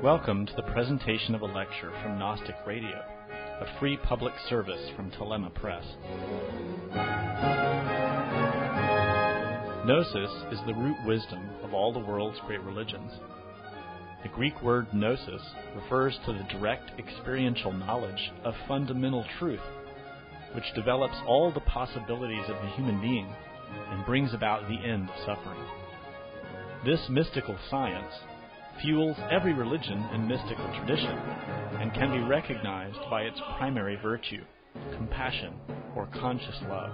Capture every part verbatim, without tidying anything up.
Welcome to the presentation of a lecture from Gnostic Radio, a free public service from Telema Press. Gnosis is the root wisdom of all the world's great religions. The Greek word gnosis refers to the direct experiential knowledge of fundamental truth, which develops all the possibilities of the human being and brings about the end of suffering. This mystical science fuels every religion and mystical tradition and can be recognized by its primary virtue, compassion or conscious love.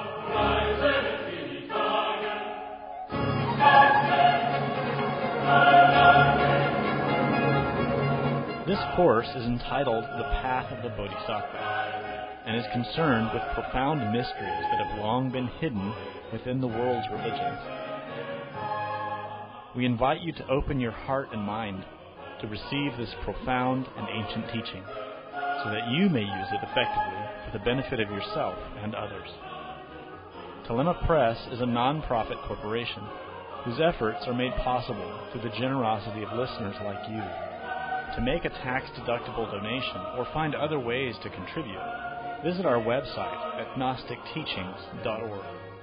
This course is entitled The Path of the Bodhisattva and is concerned with profound mysteries that have long been hidden within the world's religions. We invite you to open your heart and mind to receive this profound and ancient teaching so that you may use it effectively for the benefit of yourself and others. Telema Press is a non-profit corporation whose efforts are made possible through the generosity of listeners like you. To make a tax-deductible donation or find other ways to contribute, visit our website at gnostic teachings dot org.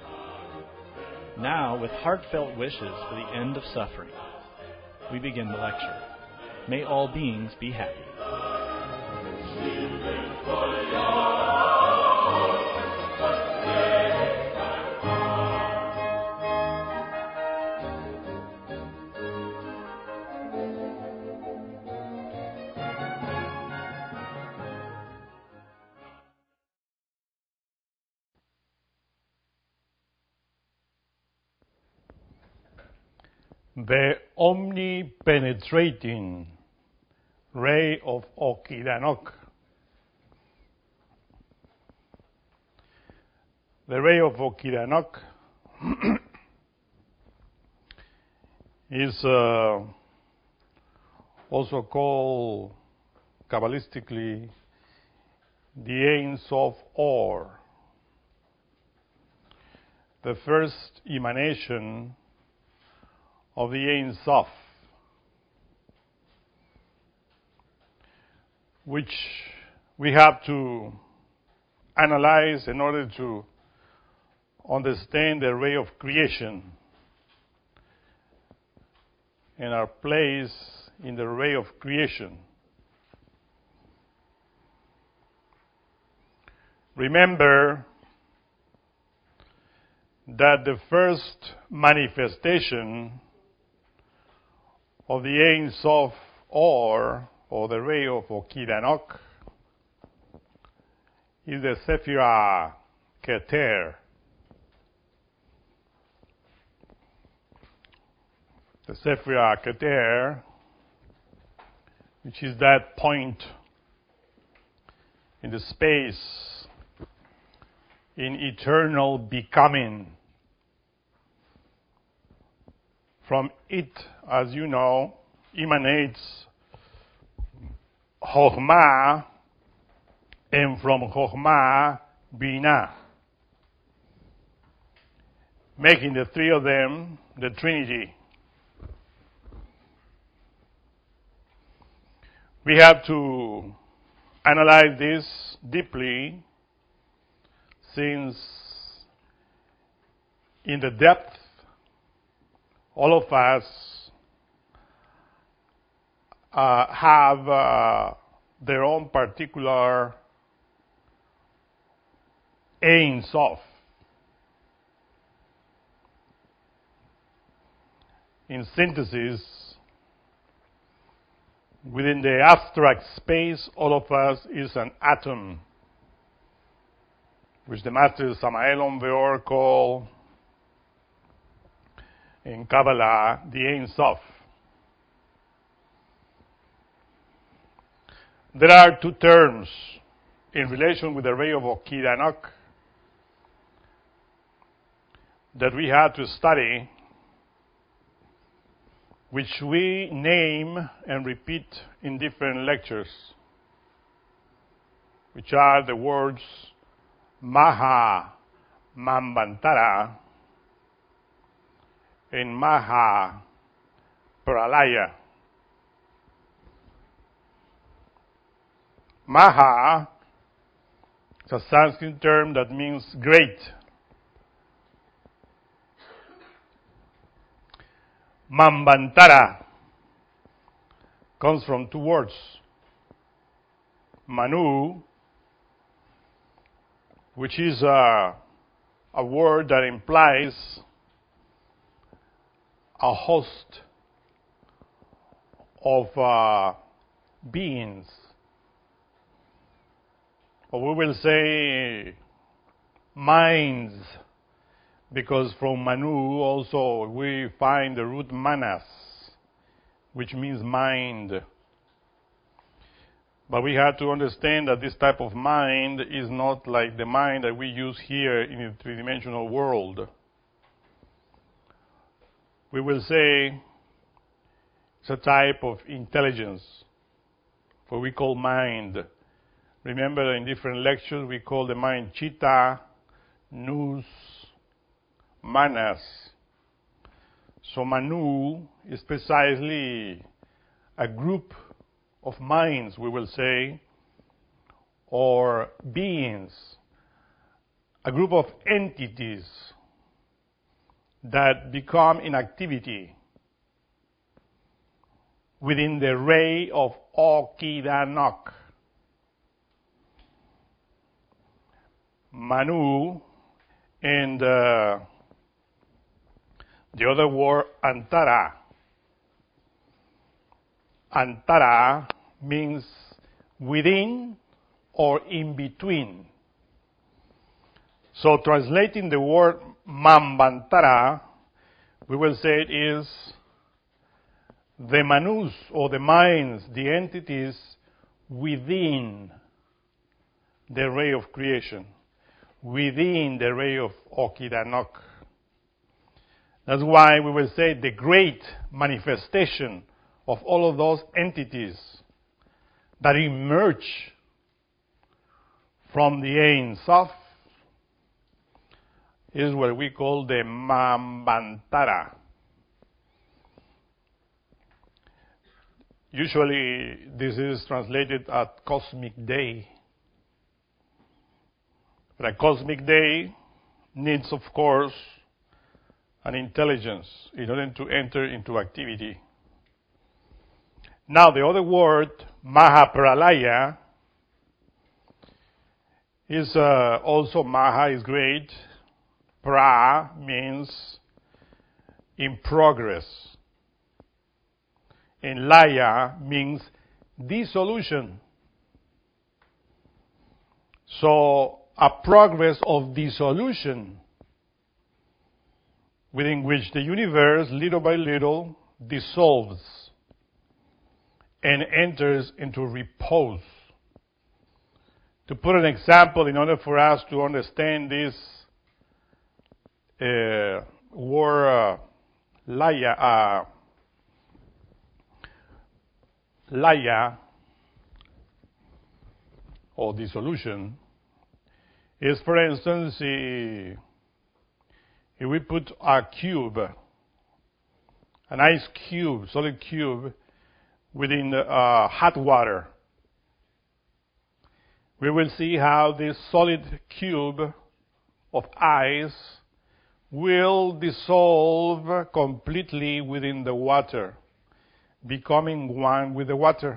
Now, with heartfelt wishes for the end of suffering, we begin the lecture. May all beings be happy. The omni-penetrating ray of Okidanok. The ray of Okidanok is uh, also called Kabbalistically the Ein Sof Or, the first emanation of the Ein Sof, which we have to analyze in order to understand the ray of creation and our place in the ray of creation. Remember that the first manifestation of the Ein Sof Or, or the ray of Okidanok, is the Sephirah Keter. The Sephirah Keter, which is that point in the space in eternal becoming. From it, as you know, emanates Chokhmah, and from Chokhmah, Binah, making the three of them the Trinity. We have to analyze this deeply, since in the depth, all of us uh, have uh, their own particular Ein Sof. In synthesis, within the abstract space, all of us is an atom, which the Master Samael Aun Weor called in Kabbalah the Ein Sof. There are two terms in relation with the ray of Okidanok that we had to study, which we name and repeat in different lectures, which are the words Maha Manvantara and Maha Pralaya. Maha is a Sanskrit term that means great. Manvantara comes from two words. Manu, which is a, a word that implies a host of uh, beings. Or we will say minds, because from Manu also we find the root manas, which means mind. But we have to understand that this type of mind is not like the mind that we use here in the three-dimensional world. We will say it's a type of intelligence, what we call mind. Remember, in different lectures, we call the mind chitta, nous, manas. So Manu is precisely a group of minds, we will say, or beings, a group of entities that become in activity within the ray of Okidanok. Manu and uh, the other word Antara. Antara means within or in between. So translating the word Manvantara, we will say it is the manus or the minds, the entities within the ray of creation, within the ray of Okidanok. That's why we will say the great manifestation of all of those entities that emerge from the Ein Sof is what we call the Manvantara. Usually this is translated as cosmic day. But a cosmic day needs, of course, an intelligence in order to enter into activity. Now, the other word, Mahapralaya, is uh, also Maha is great. Pra means in progress. And Laya means dissolution. So, a progress of dissolution within which the universe, little by little, dissolves and enters into repose. To put an example, in order for us to understand this uh, word, uh, laya, uh, laya, or dissolution, is, for instance, if we put a cube, an ice cube, solid cube, within uh, hot water, we will see how this solid cube of ice will dissolve completely within the water, becoming one with the water.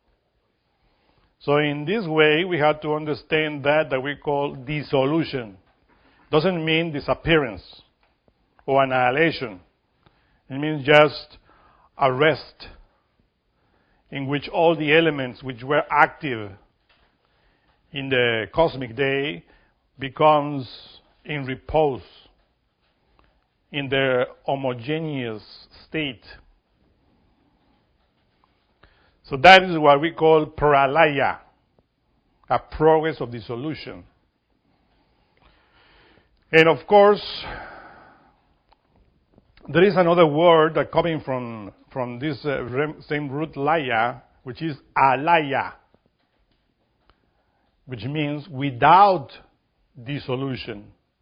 So in this way, we have to understand that that we call dissolution. Doesn't mean disappearance or annihilation. It means just a rest in which all the elements which were active in the cosmic day becomes in repose, in their homogeneous state. So that is what we call pralaya, a progress of dissolution. And of course, there is another word that coming from, from this uh, same root laya, which is alaya, which means without dissolution.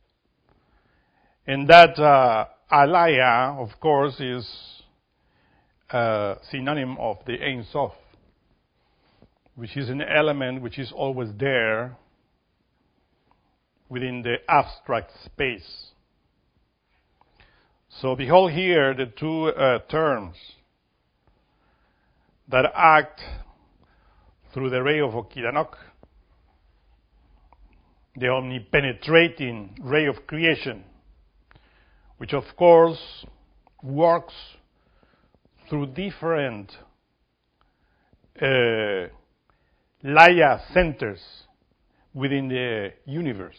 And that uh, alaya, of course, is a synonym of the Ein Sof. which is an element which is always there within the abstract space. So behold here the two uh, terms that act through the ray of Okidanok, the omnipenetrating ray of creation, which of course works through different uh, Laya centers within the universe.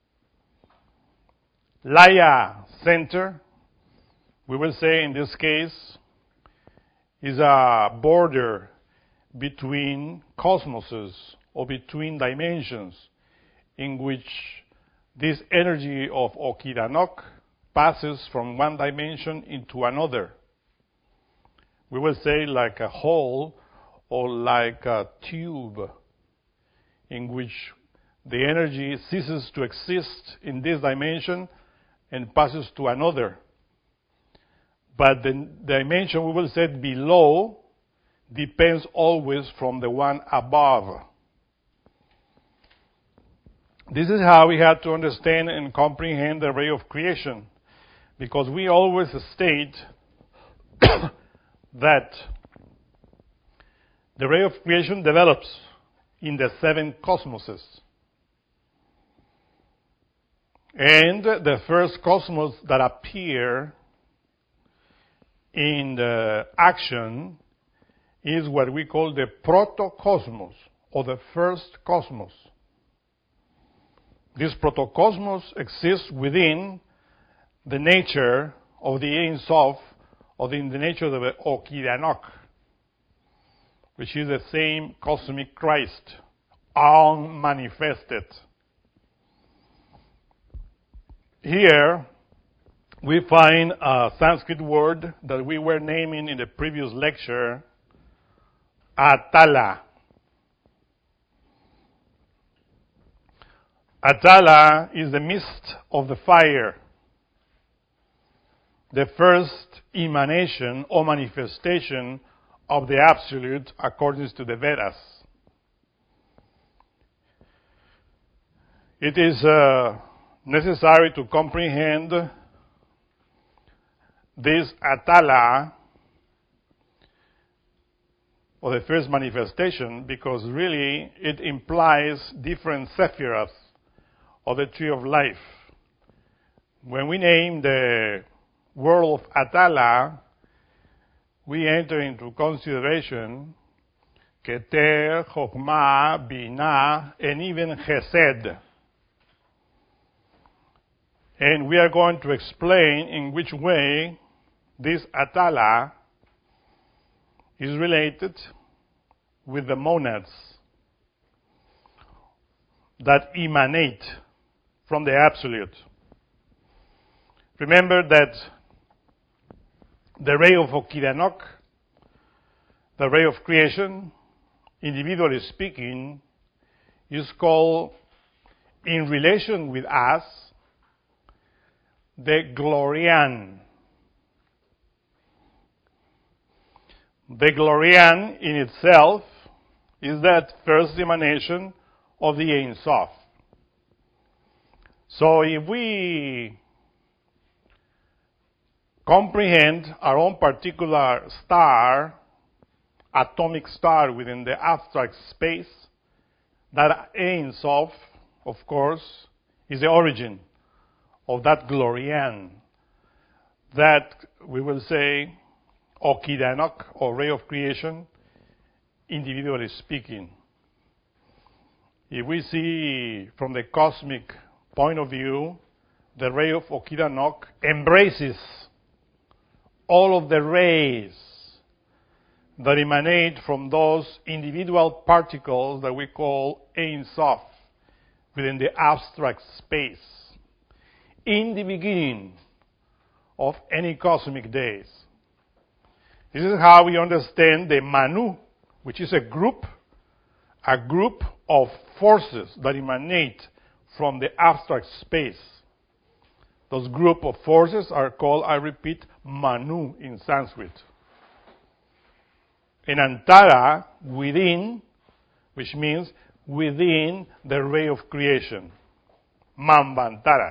Laya center, we will say in this case, is a border between cosmoses or between dimensions in which this energy of Okidanok passes from one dimension into another. We will say like a hole or like a tube in which the energy ceases to exist in this dimension and passes to another. But the dimension we will say below depends always from the one above. This is how we have to understand and comprehend the ray of creation, because we always state that the ray of creation develops in the seven cosmoses. And the first cosmos that appear in the action is what we call the protocosmos, or the first cosmos. This protocosmos exists within the nature of the Ein Sof, or in the nature of the Okidanok, which is the same cosmic Christ, unmanifested. Here, we find a Sanskrit word that we were naming in the previous lecture, Atala. Atala is the mist of the fire, the first emanation or manifestation of the Absolute according to the Vedas. It is uh, necessary to comprehend this Atala, or the first manifestation, because really it implies different sephiroths of the tree of life. When we name the world of Atala, we enter into consideration Keter, Chokmah, Binah, and even Chesed. And we are going to explain in which way this Atala is related with the monads that emanate from the Absolute. Remember that the ray of Okidanok, the ray of creation, individually speaking, is called, in relation with us, the Glorian. The Glorian in itself is that first emanation of the Ein Sof. So if we comprehend our own particular star, atomic star within the abstract space, that Ein Sof, of course, is the origin of that Glorian, that we will say Okidanok, or ray of creation, individually speaking. If we see from the cosmic point of view, the ray of Okidanok embraces all of the rays that emanate from those individual particles that we call Ein Sof within the abstract space, in the beginning of any cosmic days. This is how we understand the Manu, which is a group, a group of forces that emanate from the abstract space. Those group of forces are called, I repeat, Manu in Sanskrit. And Antara, within which means within the ray of creation. Manvantara.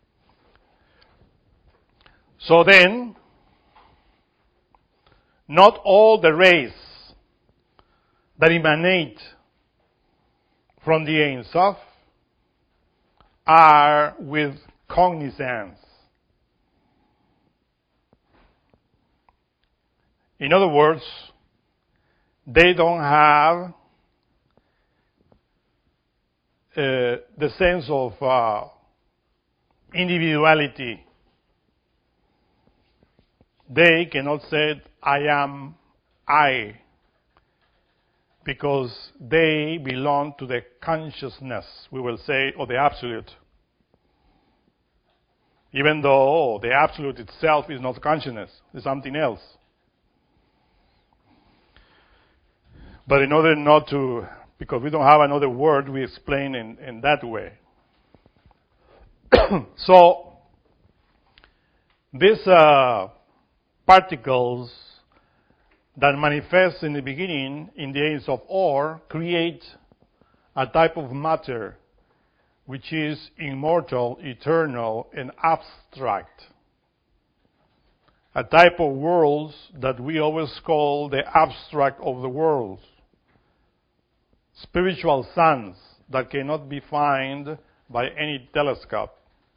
So then, not all the rays that emanate from the Ein Sof are with cognizance. In other words, they don't have uh, the sense of uh, individuality. They cannot say, I am I, because they belong to the consciousness, we will say, or the Absolute. Even though the Absolute itself is not consciousness, it's something else. But in order not to, because we don't have another word, we explain in, in that way. So, these uh, particles that manifest in the beginning in the Ein Sof Or create a type of matter which is immortal, eternal, and abstract. A type of worlds that we always call the abstract of the worlds. Spiritual suns that cannot be found by any telescope.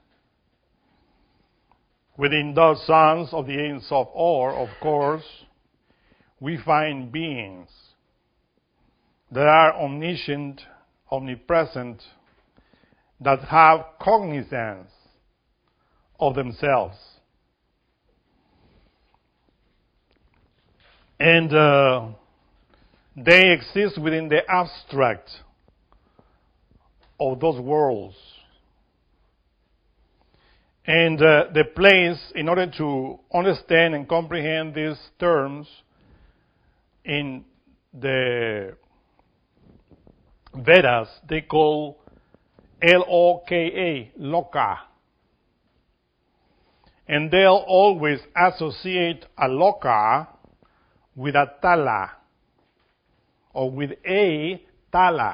Within those suns of the Ein Sof Or, of course, we find beings that are omniscient, omnipresent, that have cognizance of themselves. And uh, they exist within the abstract of those worlds. And uh, the place, in order to understand and comprehend these terms, in the Vedas, they call L O K A, loka. And they'll always associate a loka with a tala, or with a tala.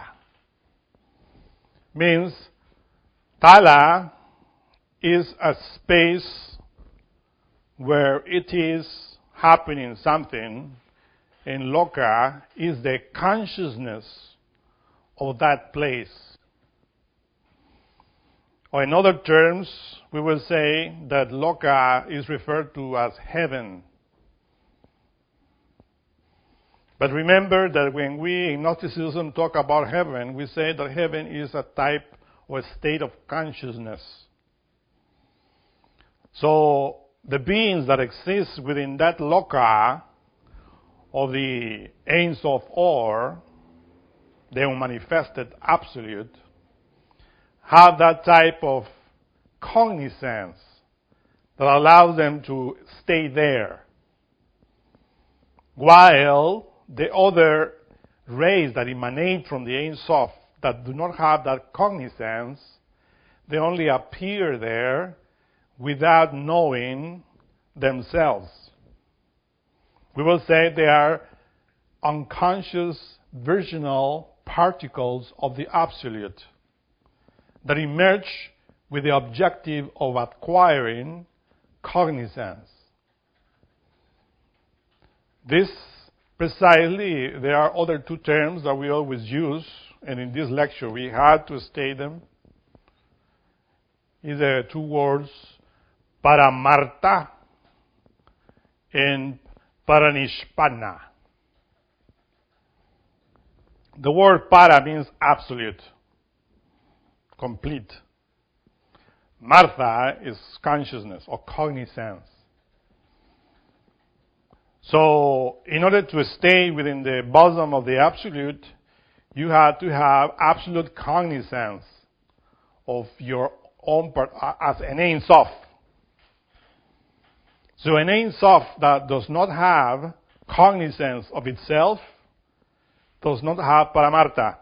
Means tala is a space where it is happening something, and loka is the consciousness of that place. Or in other terms, we will say that loka is referred to as heaven. But remember that when we in Gnosticism talk about heaven, we say that heaven is a type or a state of consciousness. So the beings that exist within that loka of the Ein Sof Or, the unmanifested absolute, have that type of cognizance that allows them to stay there. While the other rays that emanate from the Ein Sof that do not have that cognizance, they only appear there without knowing themselves. We will say they are unconscious virginal particles of the Absolute that emerge with the objective of acquiring cognizance. This precisely, there are other two terms that we always use, and in this lecture we had to state them. These are two words, paramarta and paranishpanna. The word para means absolute, complete. Martha is consciousness or cognizance. So, in order to stay within the bosom of the Absolute, you have to have absolute cognizance of your own part as an Ein Sof. So, an Ein Sof that does not have cognizance of itself does not have paramarta.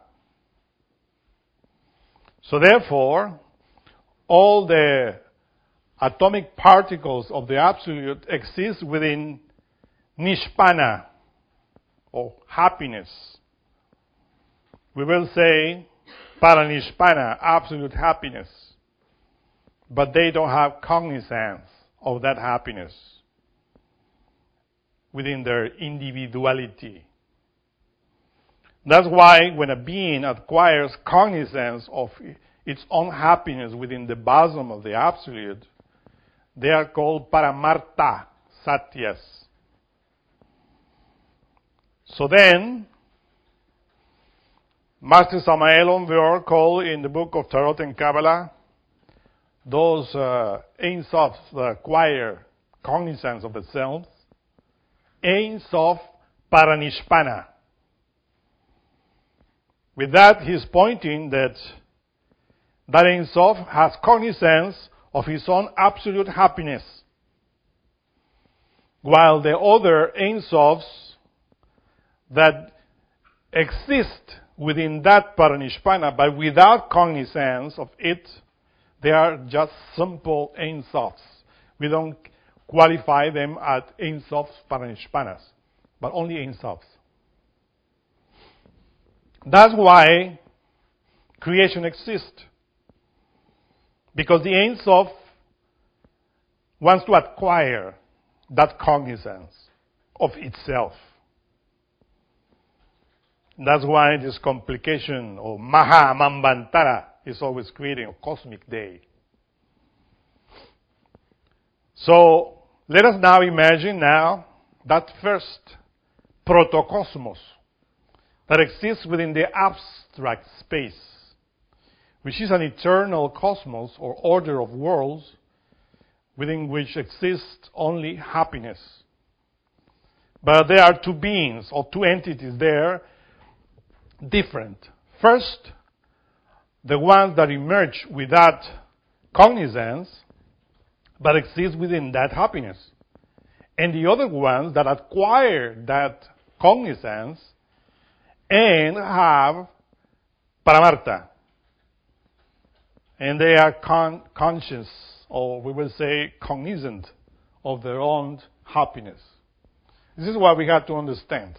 So, therefore, all the atomic particles of the Absolute exist within Nishpana, or happiness. we will say paranishpana, absolute happiness. But they don't have cognizance of that happiness within their individuality. That's why when a being acquires cognizance of its own happiness within the bosom of the Absolute, they are called paramarta satyas. So then, Master Samael Aun Weor called in the book of Tarot and Kabbalah those uh, Ein Sofs that acquire cognizance of the self, Ein Sof Paranishpana. With that, he's pointing that that Ein Sof has cognizance of his own absolute happiness, while the other Ein Sofs that exist within that Paranishpana, but without cognizance of it, they are just simple Ein Sofs. We don't qualify them as Ein Sofs Paranishpanas, but only Ein Sofs. That's why creation exists. Because the Ein Sof wants to acquire that cognizance of itself. That's why this complication of Maha Manvantara is always creating a cosmic day. So let us now imagine now that first protocosmos that exists within the abstract space, which is an eternal cosmos or order of worlds within which exists only happiness. But there are two beings or two entities there, different. First, the ones that emerge without cognizance, but exist within that happiness. And the other ones that acquire that cognizance and have paramarta. And they are con- conscious, or we will say cognizant, of their own happiness. This is what we have to understand.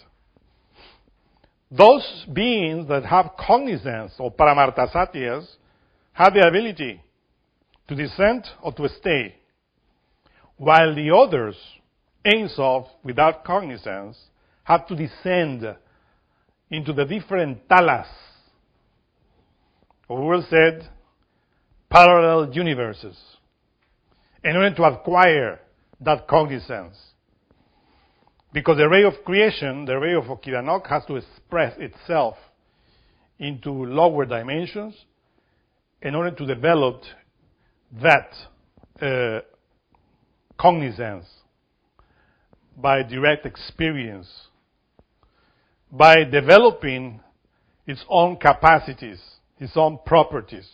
Those beings that have cognizance, or paramarta satyas, have the ability to descend or to stay, while the others, Ein Sof, without cognizance, have to descend into the different talas, or we will say parallel universes, in order to acquire that cognizance. Because the ray of creation, the ray of Okidanok, has to express itself into lower dimensions in order to develop that uh, cognizance by direct experience, by developing its own capacities, its own properties.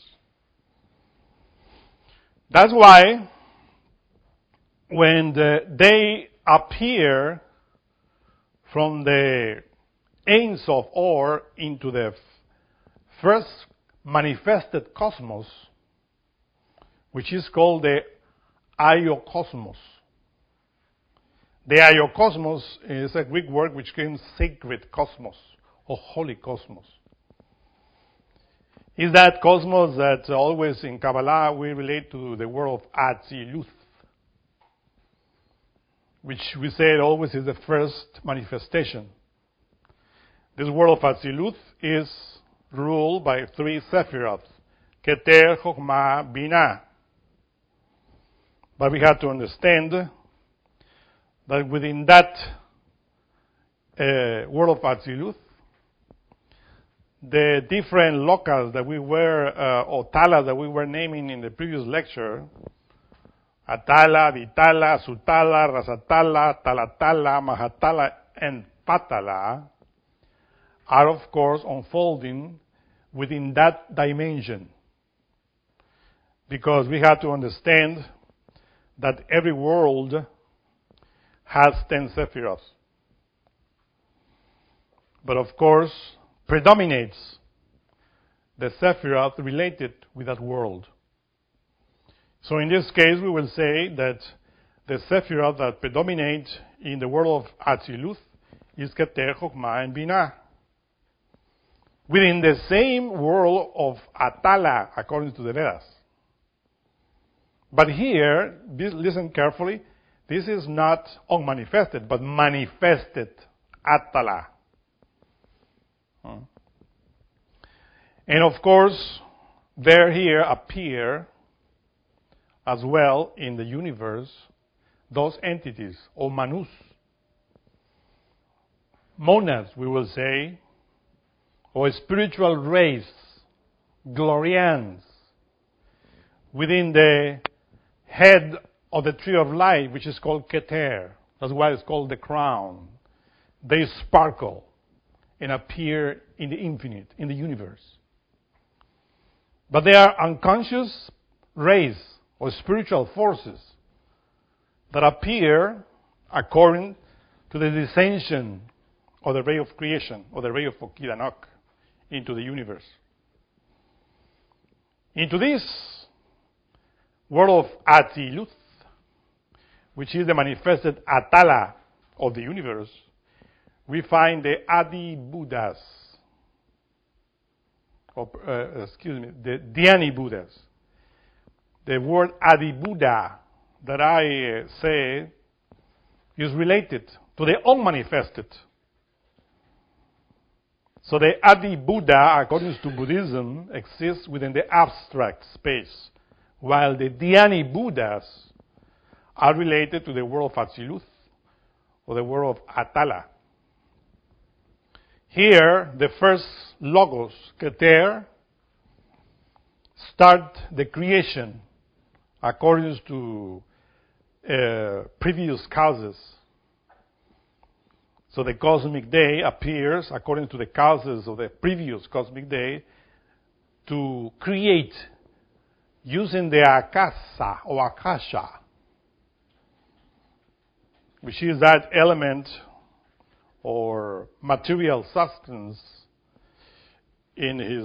That's why when the, they appear from the Ein Sof Or into the f- first manifested cosmos, which is called the Aiocosmos. The Aiocosmos is a Greek word which means sacred cosmos or holy cosmos. Is that cosmos that always in Kabbalah we relate to the world of Atziluth, which we say always is the first manifestation. This world of Atziluth is ruled by three Sephiroth, Keter, Chokhmah, Binah. But we have to understand that within that uh, world of Atziluth, the different locales that we were, uh, or talas that we were naming in the previous lecture, Atala, Vitala, Sutala, Rasatala, Talatala, Mahatala, and Patala, are of course unfolding within that dimension. Because we have to understand that every world has ten Sephiroth. But of course, predominates the Sephiroth related with that world. So in this case, we will say that the Sephiroth that predominate in the world of Atziluth is Keter, Chokhmah, and Binah. within the same world of Atala, according to the Vedas. But here, listen carefully, this is not unmanifested, but manifested Atala. And of course, there here appear as well in the universe those entities, or manus, monads, we will say, or spiritual race, glorians, within the head of the tree of life, which is called Keter. That's why it's called the crown. They sparkle and appear in the infinite, in the universe. But they are unconscious rays or spiritual forces that appear according to the descension of the ray of creation, or the ray of Okidanok, into the universe. Into this world of Atziluth, which is the manifested Atala of the universe, we find the Adi Buddhas, or, uh, excuse me, the Dhyani Buddhas. The word Adi Buddha that I uh, say is related to the unmanifested. So the Adi Buddha, according to Buddhism, exists within the abstract space, while the Dhyani Buddhas are related to the world of Atziluth, or the world of Atala. Here, the first logos, Keter, start the creation according to uh, previous causes. So the cosmic day appears according to the causes of the previous cosmic day to create using the akasa or akasha, which is that element or material substance in his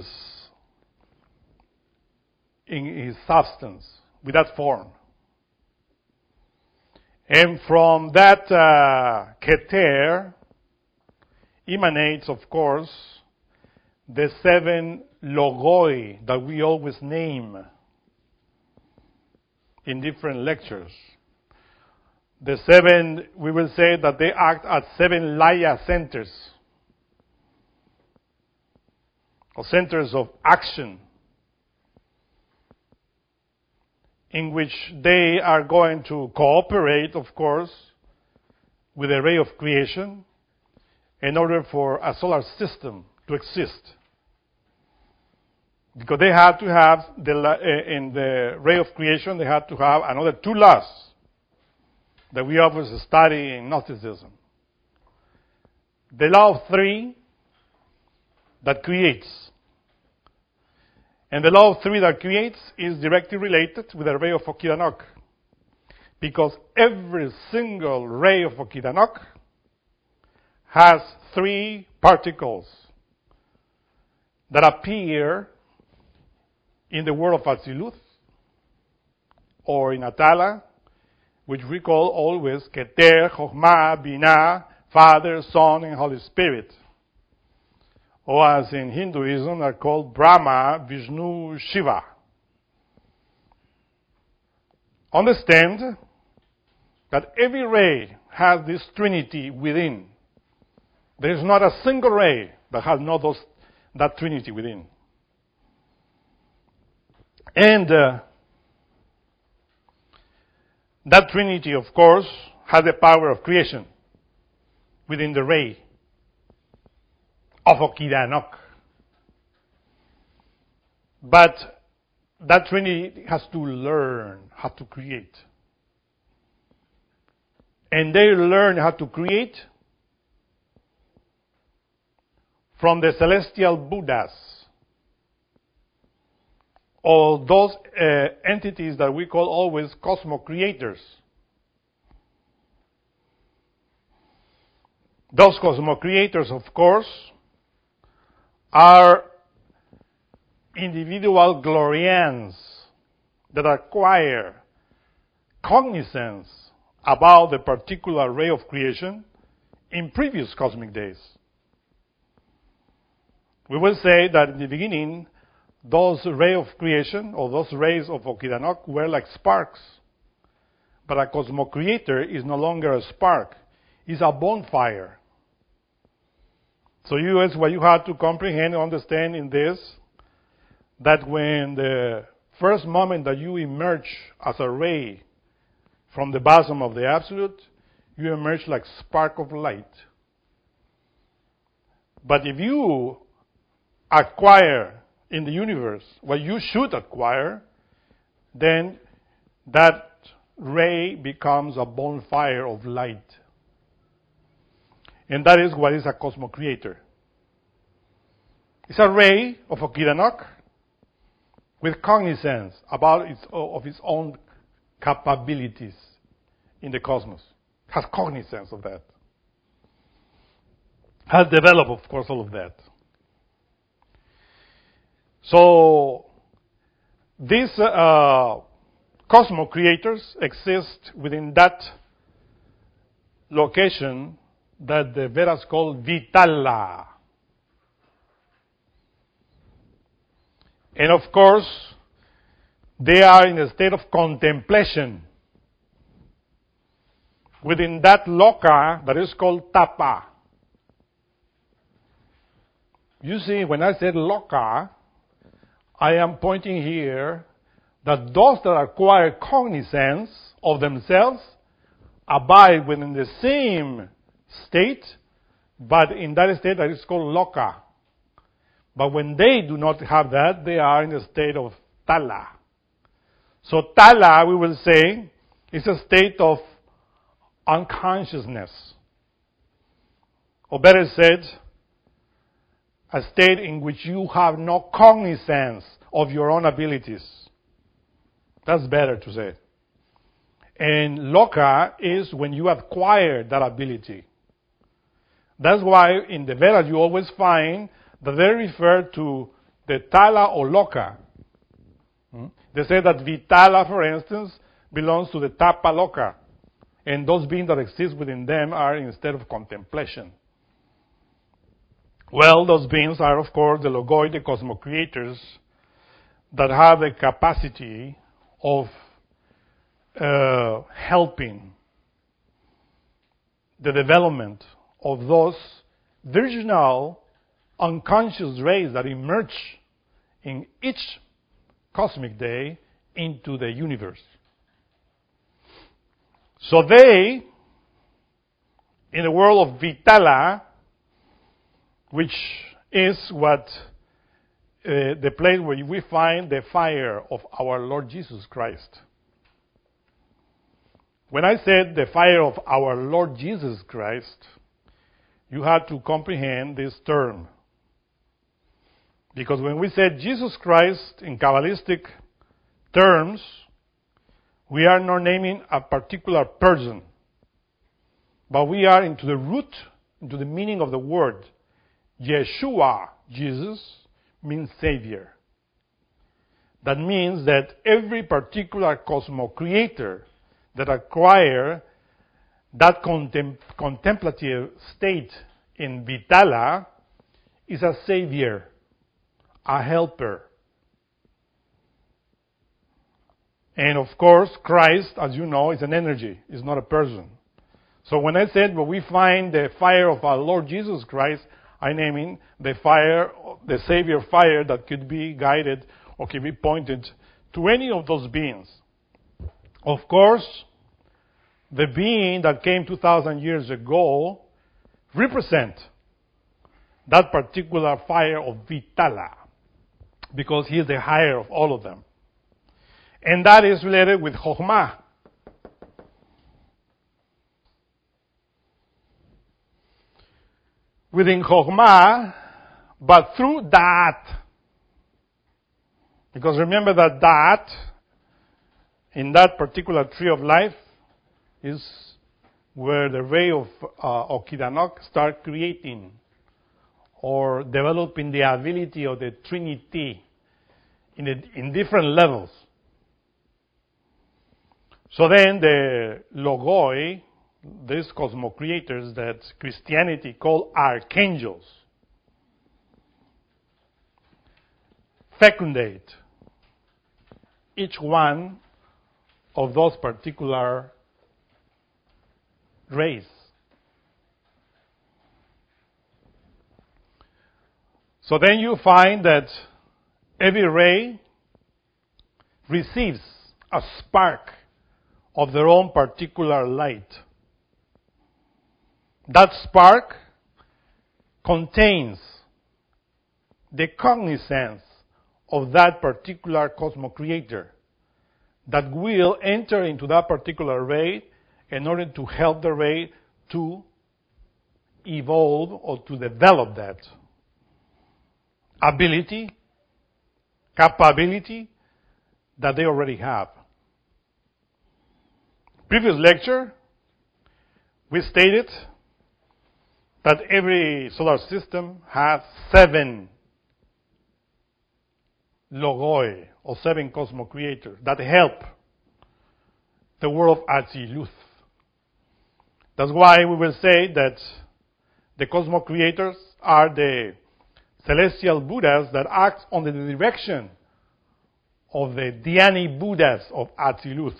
in his substance, with that form. And from that uh, Keter emanates, of course, the seven logoi that we always name in different lectures. The seven, we will say that they act as seven laya centers, or centers of action, in which they are going to cooperate, of course, with the ray of creation in order for a solar system to exist. Because they have to have, the, uh, in the ray of creation, they have to have another two laws that we always study in Gnosticism. The law of three that creates. And the law of three that creates is directly related with the ray of Okidanok. Because every single ray of Okidanok has three particles that appear in the world of Atziluth, or in Atala, which we call always Keter, Chokhmah, Binah, Father, Son, and Holy Spirit. Or as in Hinduism are called Brahma, Vishnu, Shiva. Understand that every ray has this trinity within. There is not a single ray that has not those, that trinity within. And uh, that trinity, of course, has the power of creation within the ray of Okidanok. But that trinity has to learn how to create. And they learn how to create from the celestial Buddhas, or those uh, entities that we call always cosmo-creators. Those cosmo-creators, of course, are individual glorians that acquire cognizance about the particular ray of creation in previous cosmic days. we will say that in the beginning, those rays of creation, or those rays of Okidanok, were like sparks. But a cosmocreator is no longer a spark. It's a bonfire. So you, is what you have to comprehend and understand in this, that when the first moment that you emerge as a ray from the bosom of the Absolute, you emerge like spark of light. But if you acquire in the universe what you should acquire, then that ray becomes a bonfire of light. And that is what is a cosmocreator. It's a ray of Okidanok with cognizance about its, of its own capabilities in the cosmos. Has cognizance of that. Has developed, of course, all of that. So, these uh, cosmocreators exist within that location that the Vedas call Vitala. And of course, they are in a state of contemplation within that loka that is called Tapa. You see, when I said loka, I am pointing here that those that acquire cognizance of themselves abide within the same state, but in that state that is called loka. But when they do not have that, they are in a state of tala. So tala, we will say, is a state of unconsciousness. Or better said, a state in which you have no cognizance of your own abilities. That's better to say. And loka is when you acquire that ability. That's why in the Vedas you always find that they refer to the tala or loka. Hmm? They say that Vitala, for instance, belongs to the tapa loka. And those beings that exist within them are instead of contemplation. Well, those beings are, of course, the logoi, the cosmocreators, that have the capacity of uh, helping the development of those virginal, unconscious rays that emerge in each cosmic day into the universe. So they, in the world of Vitala, which is what uh, the place where we find the fire of our Lord Jesus Christ. When I said the fire of our Lord Jesus Christ, you have to comprehend this term. Because when we said Jesus Christ in Kabbalistic terms, we are not naming a particular person, but we are into the root, into the meaning of the word. Yeshua, Jesus, means Savior. That means that every particular cosmocreator that acquire that contem- contemplative state in Vitala is a Savior, a helper. And of course, Christ, as you know, is an energy, is not a person. So when I said, well, we find the fire of our Lord Jesus Christ, I name it the fire, the Savior fire that could be guided or can be pointed to any of those beings. Of course, the being that came two thousand years ago represent that particular fire of Vitala, because he is the higher of all of them. And that is related with Chokhmah. Within Chokhmah, but through that, because remember that that, in that particular tree of life, is where the ray of uh, Okidanok start creating or developing the ability of the Trinity in, the, in different levels. So then the logoi, these cosmocreators that Christianity call archangels, fecundate each one of those particular rays. So then you find that every ray receives a spark of their own particular light. That spark contains the cognizance of that particular cosmocreator that will enter into that particular ray in order to help the ray to evolve or to develop that ability, capability that they already have. Previous lecture, we stated that every solar system has seven logoi, or seven cosmocreators, that help the world of Atziluth. That's why we will say that the cosmocreators are the celestial Buddhas that act under the direction of the Dhyani Buddhas of Atziluth.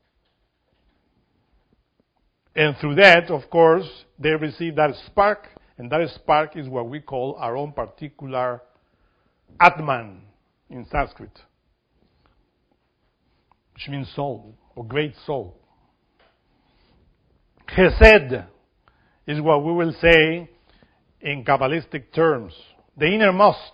And through that, of course, they receive that spark, and that spark is what we call our own particular Atman in Sanskrit, which means soul, or great soul. Chesed is what we will say in Kabbalistic terms, the innermost.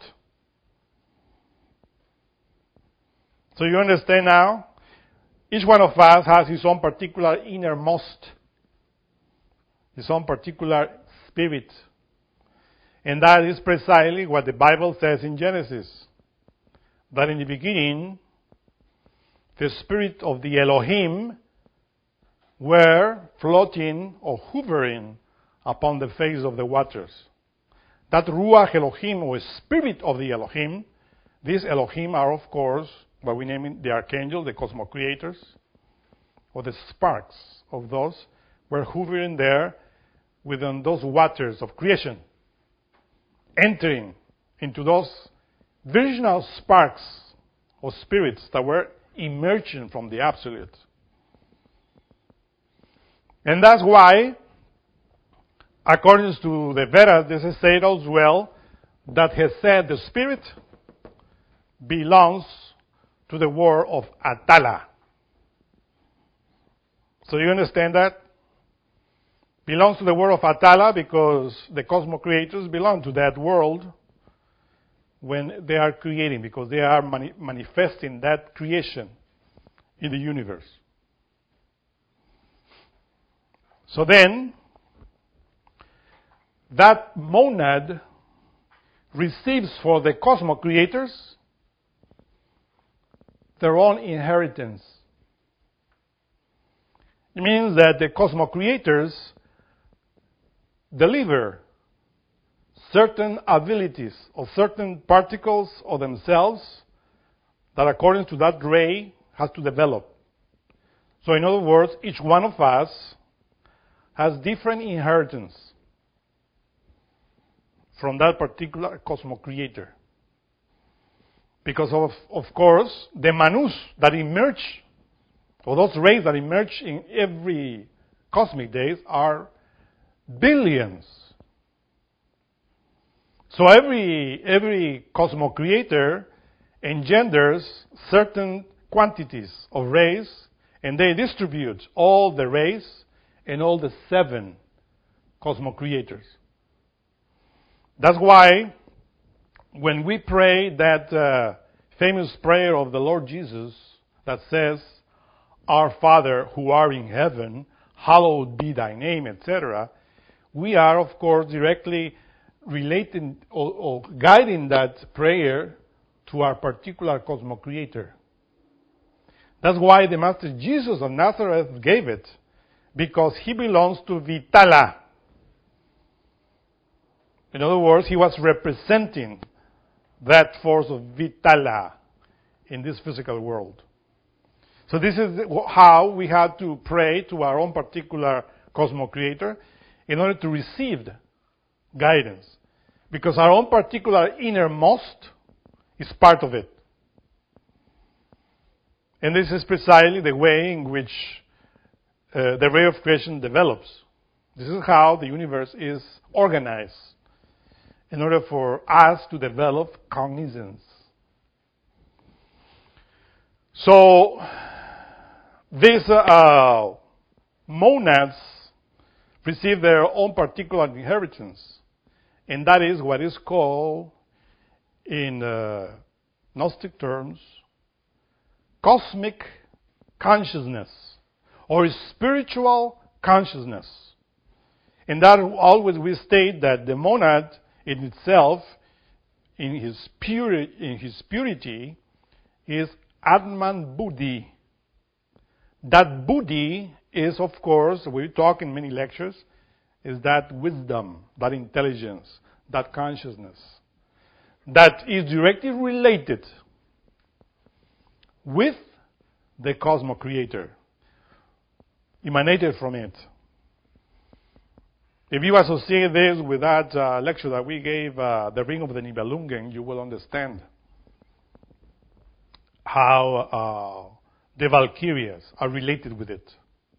So you understand now? Each one of us has his own particular innermost, his own particular spirit. And that is precisely what the Bible says in Genesis. That in the beginning, the spirit of the Elohim were floating or hovering upon the face of the waters. That Ruach Elohim, or spirit of the Elohim, these Elohim are, of course, what we name it, the archangel, the cosmocreators, or the sparks of those, were hovering there within those waters of creation, entering into those virginal sparks or spirits that were emerging from the Absolute. And that's why, according to the Vedas, this is said as well, that Hesed, the spirit, belongs to the world of Atala. So you understand that? Belongs to the world of Atala because the cosmocreators belong to that world when they are creating, because they are mani- manifesting that creation in the universe. So then, that monad receives for the cosmocreators their own inheritance. It means that the cosmocreators deliver certain abilities or certain particles of themselves that according to that ray has to develop. So in other words, each one of us has different inheritance from that particular cosmocreator. Because of, of course, the manus that emerge, or those rays that emerge in every cosmic days are billions. So every every cosmocreator engenders certain quantities of rays, and they distribute all the rays and all the seven cosmocreators. That's why when we pray that uh, famous prayer of the Lord Jesus that says, "Our Father who art in heaven, hallowed be thy name," et cetera, we are, of course, directly relating or, or guiding that prayer to our particular cosmocreator. That's why the Master Jesus of Nazareth gave it, because he belongs to Vitala. In other words, he was representing that force of Vitala in this physical world. So this is how we have to pray to our own particular cosmocreator in order to receive guidance. Because our own particular innermost is part of it. And this is precisely the way in which uh, the ray of creation develops. This is how the universe is organized in order for us to develop cognizance. So, these uh, monads receive their own particular inheritance, and that is what is called, in uh, Gnostic terms, cosmic consciousness, or spiritual consciousness. And that always we state that the monad in itself, in his purity, in his purity, is Atman Buddhi. That Buddhi is, of course, we talk in many lectures, is that wisdom, that intelligence, that consciousness, that is directly related with the Cosmo Creator, emanated from it. If you associate this with that uh, lecture that we gave, uh, The Ring of the Nibelungen, you will understand how uh, the Valkyrias are related with it.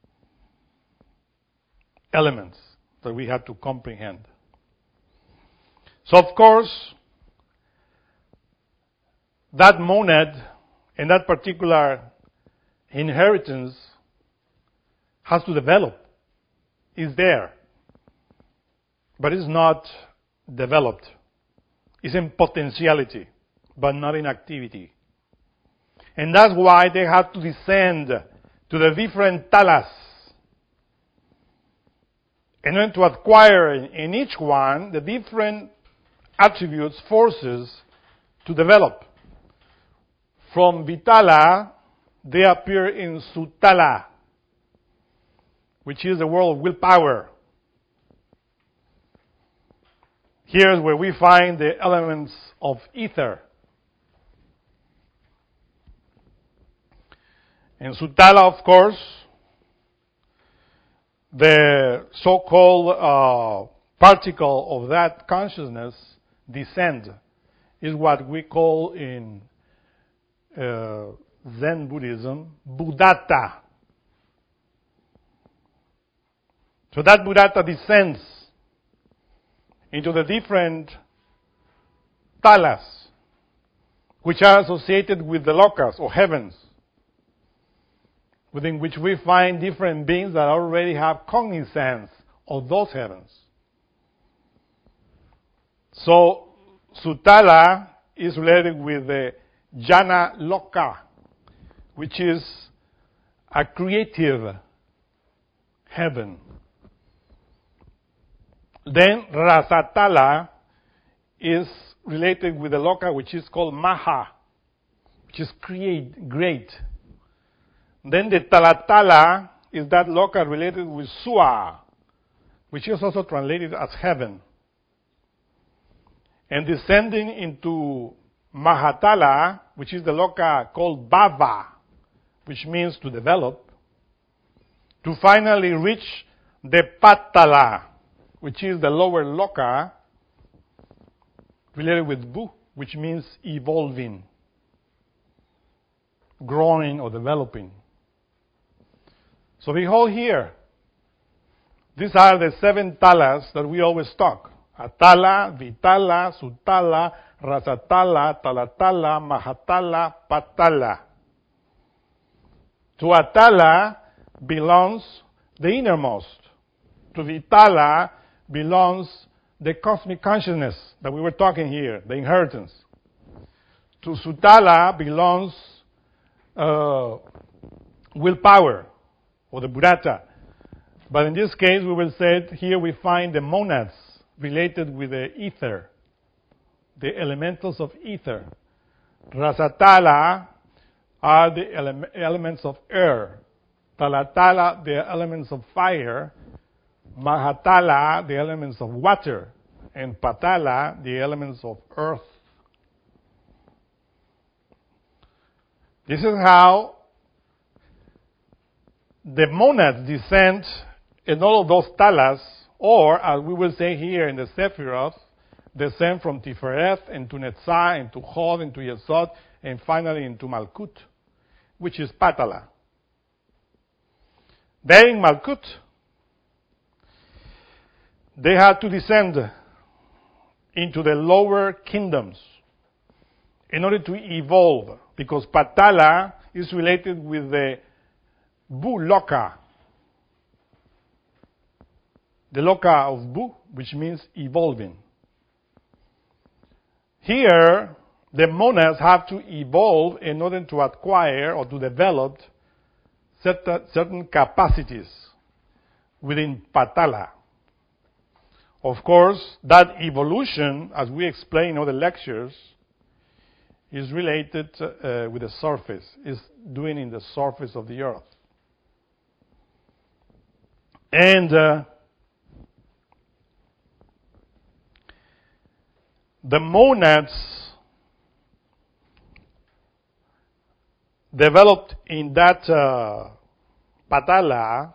Elements that we have to comprehend. So, of course, that monad and that particular inheritance has to develop. Is there. But it's not developed. It's in potentiality, but not in activity. And that's why they have to descend to the different talas. And then to acquire in each one the different attributes, forces to develop. From Vitala, they appear in Sutala, which is the world of willpower. Here's where we find the elements of ether. In Sutala, of course, the so-called uh, particle of that consciousness, descend, is what we call in uh, Zen Buddhism, Buddhata. So that Buddhata descends into the different talas, which are associated with the lokas, or heavens, within which we find different beings that already have cognizance of those heavens. So, Sutala is related with the Jana Loka, which is a creative heaven. Then Rasatala is related with the Loka, which is called Maha, which is create, great. Then the Talatala is that Loka related with Sua, which is also translated as heaven. And descending into Mahatala, which is the Loka called Bhava, which means to develop, to finally reach the Patala, which is the lower Loka, related with Bu, which means evolving, growing or developing. So behold here, these are the seven talas that we always talk. Atala, Vitala, Sutala, Rasatala, Talatala, Mahatala, Patala. To Atala belongs the innermost. To Vitala belongs the cosmic consciousness that we were talking here, the inheritance. To Sutala belongs uh, willpower, or the Buddhata. But in this case, we will say here we find the monads related with the ether, the elementals of ether. Rasatala are the ele- elements of air. Talatala, the elements of fire. Mahatala, the elements of water. And Patala, the elements of earth. This is how the monads descend in all of those talas, or, as we will say here in the Sephiroth, descend from Tiferet into Netzah, into Hod, into Yesod, and finally into Malkut, which is Patala. There in Malkut, they had to descend into the lower kingdoms in order to evolve, because Patala is related with the Bu Loka, the Loka of Bu, which means evolving. Here, the monads have to evolve in order to acquire or to develop certain, certain capacities within Patala. Of course, that evolution, as we explain in other lectures, is related uh, with the surface, is doing in the surface of the earth. And uh, the monads developed in that uh, Patala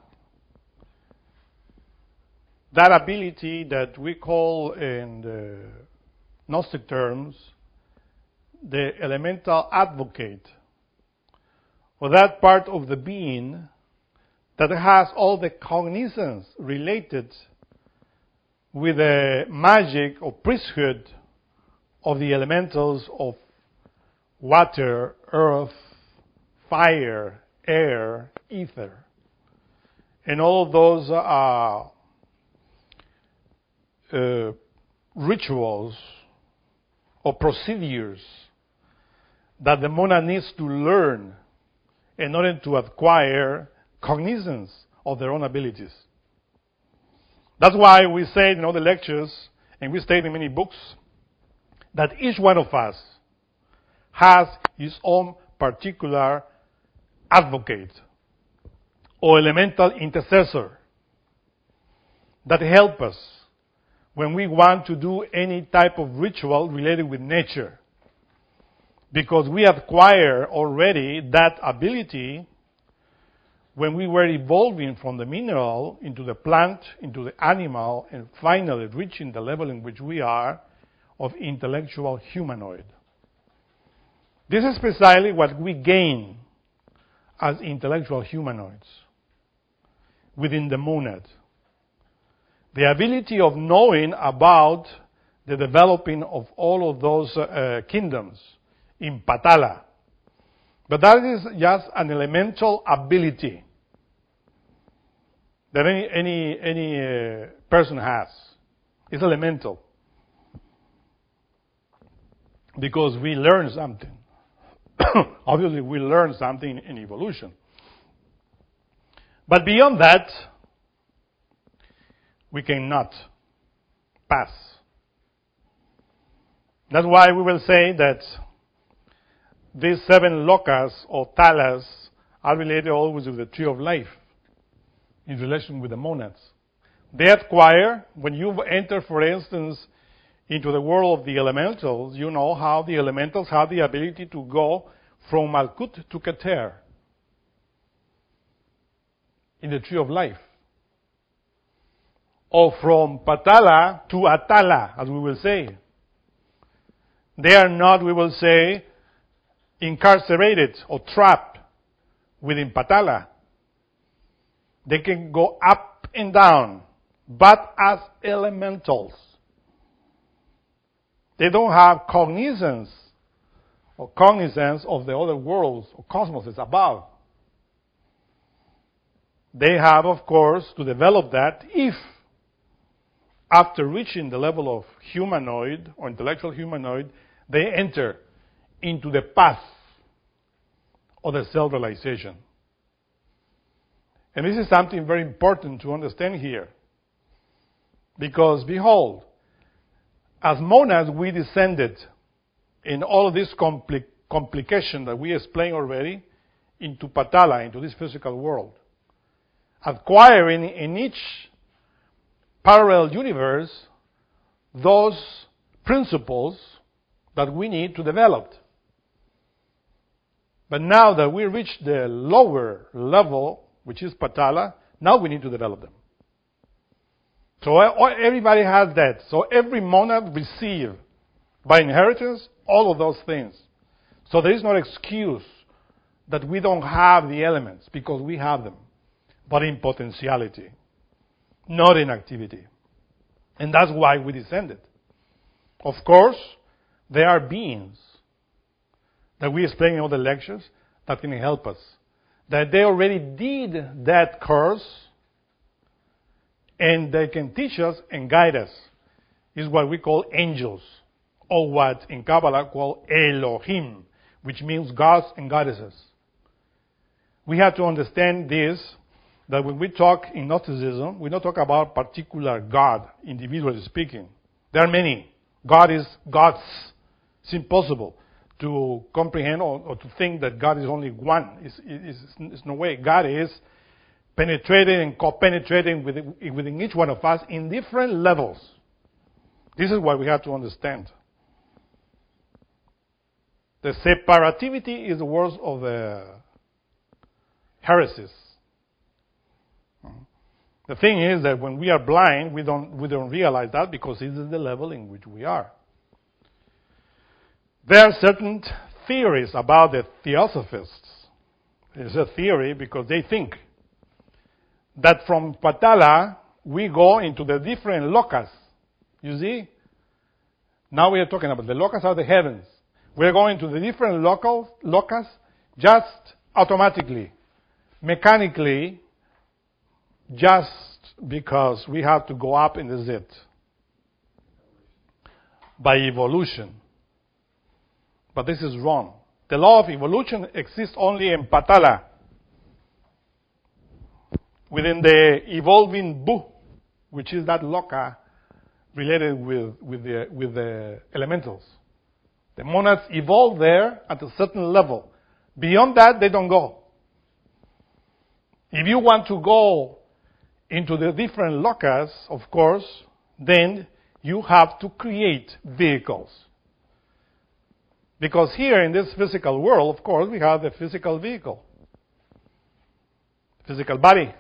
that ability that we call in the Gnostic terms the elemental advocate, or that part of the being that has all the cognizance related with the magic or priesthood of the elementals of water, earth, fire, air, ether, and all of those uh, uh, rituals or procedures that the monad needs to learn in order to acquire cognizance of their own abilities. That's why we say in all the lectures, and we state in many books, that each one of us has his own particular advocate or elemental intercessor that help us when we want to do any type of ritual related with nature. Because we acquire already that ability when we were evolving from the mineral into the plant, into the animal, and finally reaching the level in which we are of intellectual humanoid. This is precisely what we gain as intellectual humanoids within the monad. The ability of knowing about the developing of all of those uh, kingdoms in Patala. But that is just an elemental ability that any any any uh, person has. It's elemental. Because we learn something. Obviously, we learn something in evolution. But beyond that, we cannot pass. That's why we will say that these seven lokas or talas are related always with the tree of life in relation with the monads. They acquire, when you enter, for instance, into the world of the elementals, you know how the elementals have the ability to go from Malkut to Keter in the tree of life. Or from Patala to Atala, as we will say. They are not, we will say, incarcerated or trapped within Patala. They can go up and down, but as elementals. They don't have cognizance or cognizance of the other worlds or cosmoses above. They have, of course, to develop that if, after reaching the level of humanoid or intellectual humanoid, they enter into the path of the self-realization. And this is something very important to understand here. Because, behold, as monads, we descended in all of this compli- complication that we explained already into Patala, into this physical world. Acquiring in each parallel universe those principles that we need to develop. But now that we reach the lower level, which is Patala, now we need to develop them. So everybody has that. So every monad receives by inheritance all of those things. So there is no excuse that we don't have the elements, because we have them, but in potentiality, not in activity. And that's why we descended. Of course, there are beings that we explain in all the lectures that can help us, that they already did that course, and they can teach us and guide us. Is what we call angels, or what in Kabbalah called Elohim, which means gods and goddesses. We have to understand this, that when we talk in Gnosticism, we don't talk about particular God, individually speaking. There are many. God is gods. It's impossible to comprehend or, or to think that God is only one. It's, it's, it's no way. God is penetrating and co-penetrating within, within each one of us in different levels. This is what we have to understand. The separativity is the worst of the heresies. The thing is that when we are blind, we don't we don't realize that, because this is the level in which we are. There are certain theories about the theosophists. It's a theory because they think that from Patala we go into the different lokas. You see? Now we are talking about the lokas are the heavens. We're going to the different locals, lokas just automatically, mechanically, just because we have to go up in the zit. By evolution. But this is wrong. The law of evolution exists only in Patala, within the evolving Bu, which is that loka related with, with, the, with the elementals. The monads evolve there at a certain level. Beyond that, they don't go. If you want to go into the different lokas, of course, then you have to create vehicles. Because here in this physical world, of course, we have the physical vehicle, physical body.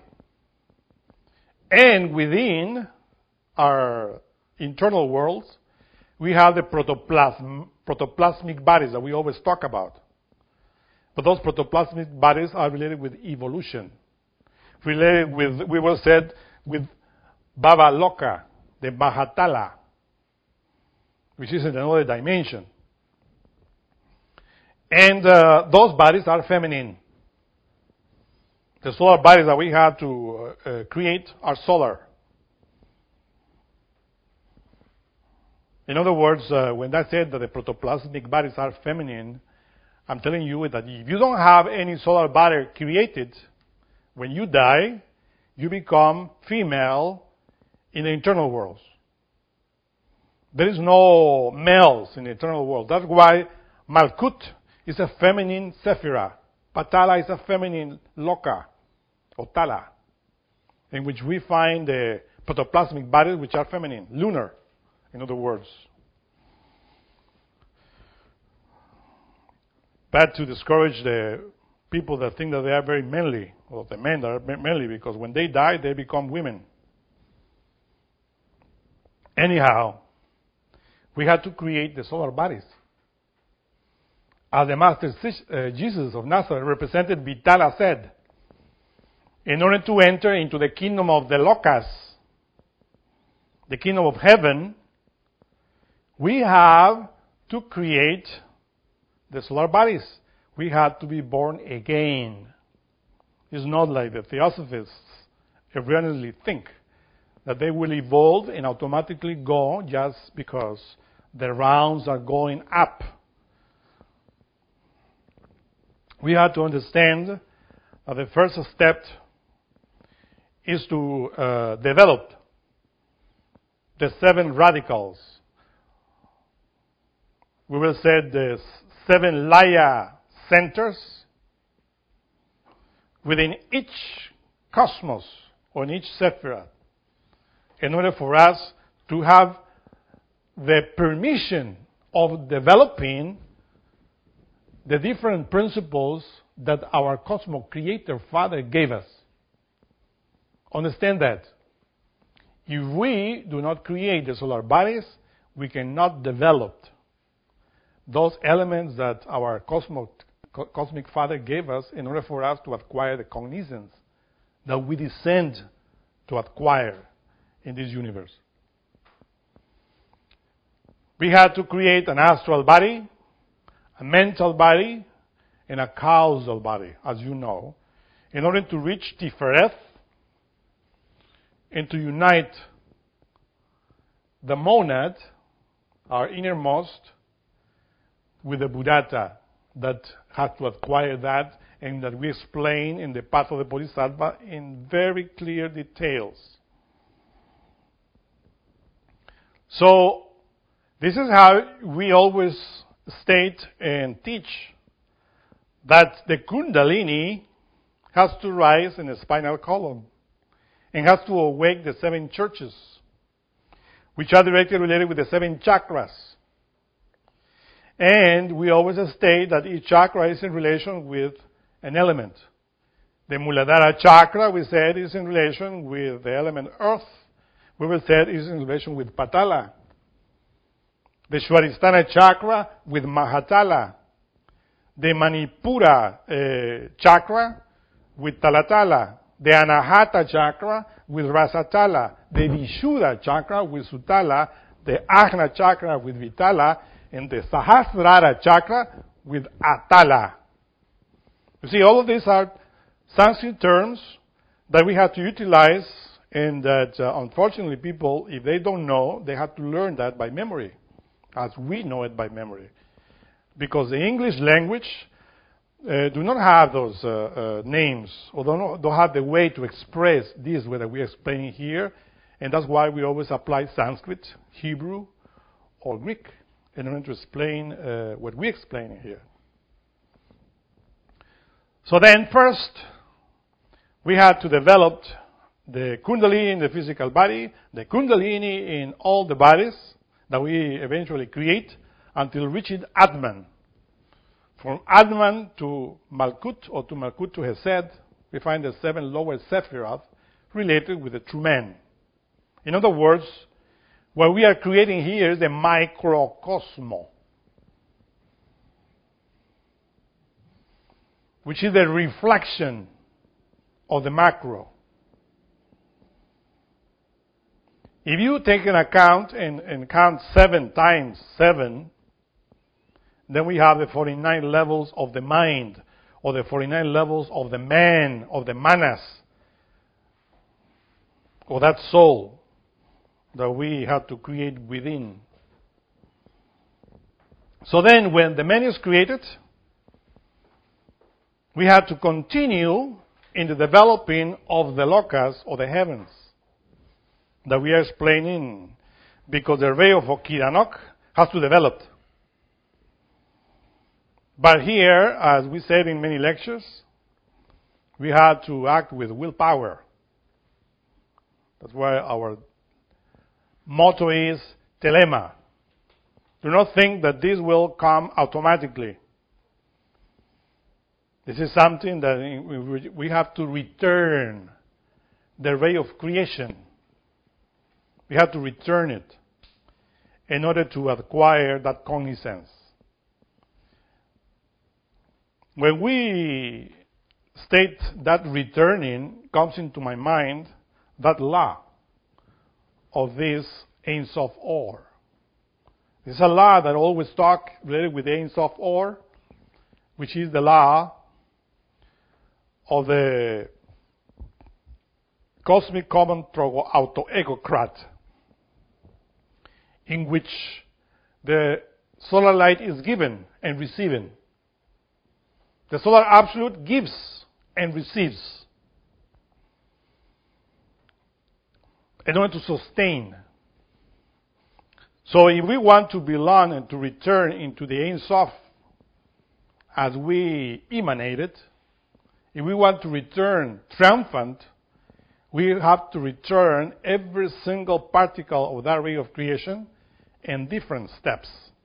And within our internal worlds, we have the protoplasm, protoplasmic bodies that we always talk about. But those protoplasmic bodies are related with evolution. Related with, we will said, with Baba Loka, the Mahatala, which is in another dimension. And uh, those bodies are feminine. The solar bodies that we have to uh, uh, create are solar. In other words, uh, when I said that the protoplasmic bodies are feminine, I'm telling you that if you don't have any solar body created, when you die, you become female in the internal worlds. There is no males in the internal world. That's why Malkut is a feminine Sephira. Patala is a feminine Loka, or Tala, in which we find the protoplasmic bodies which are feminine, lunar, in other words. Bad to discourage the people that think that they are very manly, or the men that are manly, because when they die, they become women. Anyhow, we had to create the solar bodies. As the Master uh, Jesus of Nazareth represented Vitala said, in order to enter into the kingdom of the Lokas, the kingdom of heaven, we have to create the solar bodies. We have to be born again. It's not like the theosophists erroneously think that they will evolve and automatically go just because the rounds are going up. We have to understand that the first step is to uh, develop the seven radicals. We will say the seven Laya centers within each cosmos or in each Sephira, in order for us to have the permission of developing the different principles that our Cosmo Creator Father gave us. Understand that. If we do not create the solar bodies, we cannot develop those elements that our cosmic, cosmic Father gave us in order for us to acquire the cognizance that we descend to acquire in this universe. We had to create an astral body, a mental body, and a causal body, as you know, in order to reach Tifereth and to unite the monad, our innermost, with the Buddhata that had to acquire that, and that we explain in the Path of the Bodhisattva in very clear details. So, this is how we always state and teach that the Kundalini has to rise in the spinal column and has to awake the seven churches, which are directly related with the seven chakras. And we always state that each chakra is in relation with an element. The Muladhara chakra, we said, is in relation with the element earth. We will say it is in relation with Patala. The Swadhisthana chakra with Mahatala. The Manipura uh, chakra with Talatala. The Anahata chakra with Rasatala. The Vishuddha chakra with Sutala. The Ajna chakra with Vitala. And the Sahasrara chakra with Atala. You see, all of these are Sanskrit terms that we have to utilize, and that uh, unfortunately people, if they don't know, they have to learn that by memory, as we know it by memory. Because the English language uh, do not have those uh, uh, names, or don't, don't have the way to express this way that we're explaining here, and that's why we always apply Sanskrit, Hebrew, or Greek in order to explain uh, what we explain here. So then first, we had to develop the Kundalini in the physical body, the Kundalini in all the bodies that we eventually create until reaching Atman. From Atman to Malkut, or to Malkut to Hesed, we find the seven lower Sephiroth related with the true man. In other words, what we are creating here is the microcosmo, which is the reflection of the macro. If you take an account and, and count seven times seven, then we have the forty-nine levels of the mind, or the forty-nine levels of the man, of the manas, or that soul that we have to create within. So then, when the man is created, we have to continue in the developing of the lokas, or the heavens, that we are explaining, because the ray of Okiranok has to develop. But here, as we said in many lectures, we have to act with willpower. That's why our motto is telema. Do not think that this will come automatically. This is something that we have to return the ray of creation. We have to return it in order to acquire that cognizance. When we state that returning, comes into my mind that law of this Ein Sof Or. This is a law that always talk related with Ein Sof Or, which is the law of the cosmic common auto-egocrat, in which the solar light is given and receiving. The solar absolute gives and receives in order to sustain. So if we want to belong and to return into the Ein Sof as we emanated, if we want to return triumphant, we have to return every single particle of that ray of creation in different steps.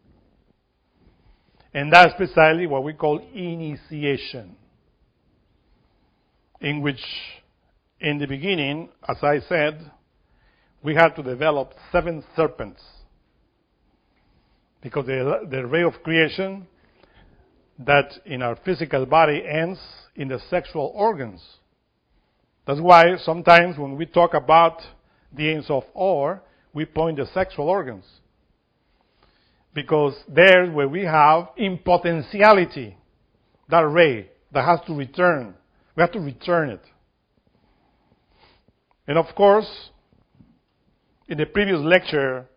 And that's precisely what we call initiation, in which, in the beginning, as I said, we had to develop seven serpents. Because the, the ray of creation that in our physical body ends in the sexual organs. That's why sometimes when we talk about the ends of Or, we point the sexual organs. Because there's where we have in potentiality that ray that has to return. We have to return it. And of course, in the previous lecture,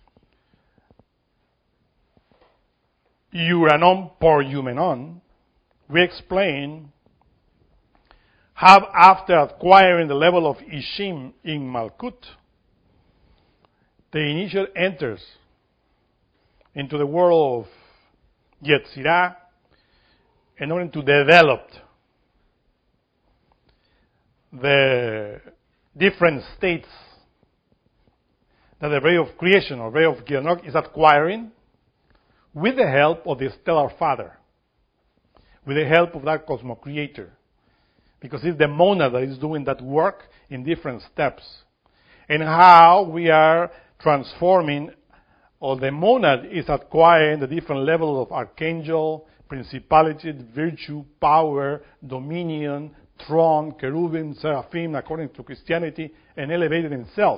Uranon por Eumenon, we explained how after acquiring the level of Ishim in Malkut, the initiate enters into the world of Yetzirah in order to develop the different states that the ray of creation or ray of Gianok is acquiring with the help of the stellar father, with the help of that cosmocreator. Because it's the monad that is doing that work in different steps. And how we are transforming, or the monad is acquiring the different levels of archangel, principality, virtue, power, dominion, throne, cherubim, seraphim, according to Christianity, and elevated itself.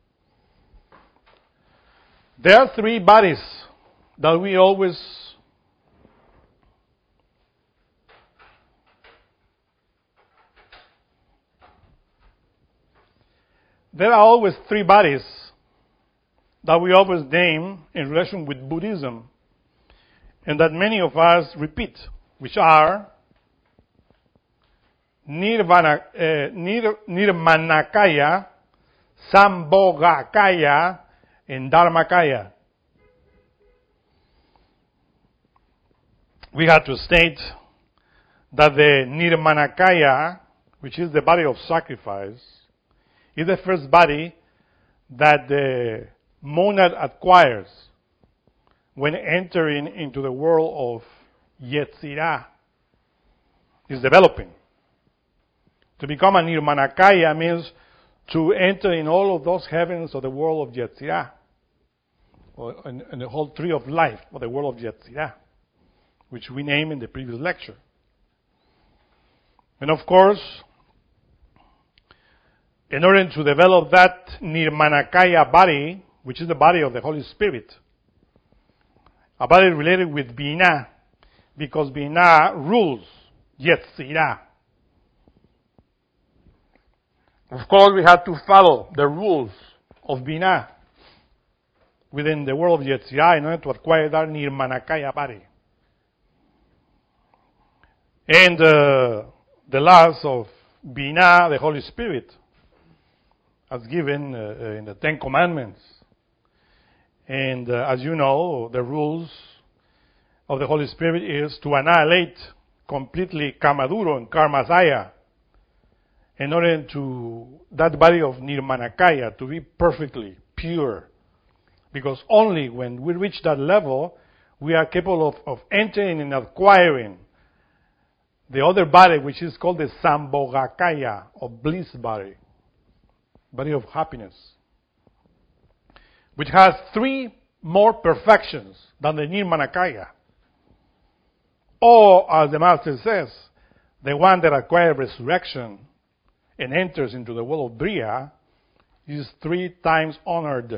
There are three bodies that we always There are always three bodies that we always name in relation with Buddhism, and that many of us repeat, which are Nirvana, uh, Nir, Nirmanakaya, Sambhogakaya, and Dharmakaya. We have to state that the Nirmanakaya, which is the body of sacrifice, is the first body that the monad acquires when entering into the world of Yetzirah. Is developing. To become a Nirmanakaya means to enter in all of those heavens of the world of Yetzirah, or in, in the whole tree of life of the world of Yetzirah, which we named in the previous lecture. And of course, in order to develop that Nirmanakaya body, which is the body of the Holy Spirit, a body related with Binah, because Binah rules Yetzirah. Of course, we have to follow the rules of Binah within the world of Yetzirah in order to acquire that Nirmanakaya body. And uh, the laws of Binah, the Holy Spirit, as given uh, in the Ten Commandments. And uh, as you know, the rules of the Holy Spirit is to annihilate completely Kamaduro and Karmasaya in order to that body of Nirmanakaya to be perfectly pure. Because only when we reach that level, we are capable of, of entering and acquiring the other body, which is called the Sambhogakaya, or bliss body, body of happiness, which has three more perfections than the Nirmanakaya. Or, as the Master says, the one that acquires resurrection and enters into the world of Bria is three times honored.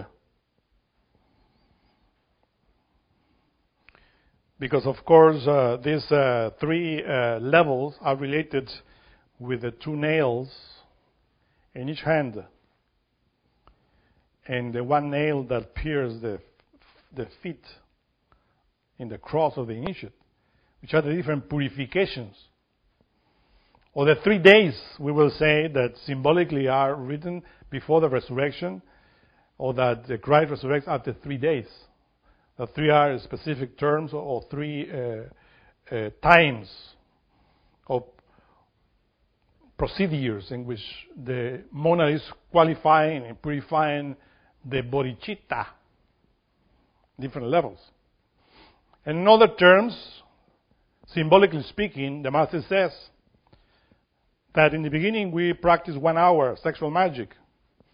Because, of course, uh, these uh, three uh, levels are related with the two nails in each hand, and the one nail that pierces the, the feet in the cross of the initiate, which are the different purifications. Or the three days, we will say, that symbolically are written before the resurrection, or that the Christ resurrects after three days. The three are specific terms or three uh, uh, times of procedures in which the monad is qualifying and purifying the bodhicitta, different levels. And in other terms, symbolically speaking, the Master says that in the beginning we practice one hour sexual magic.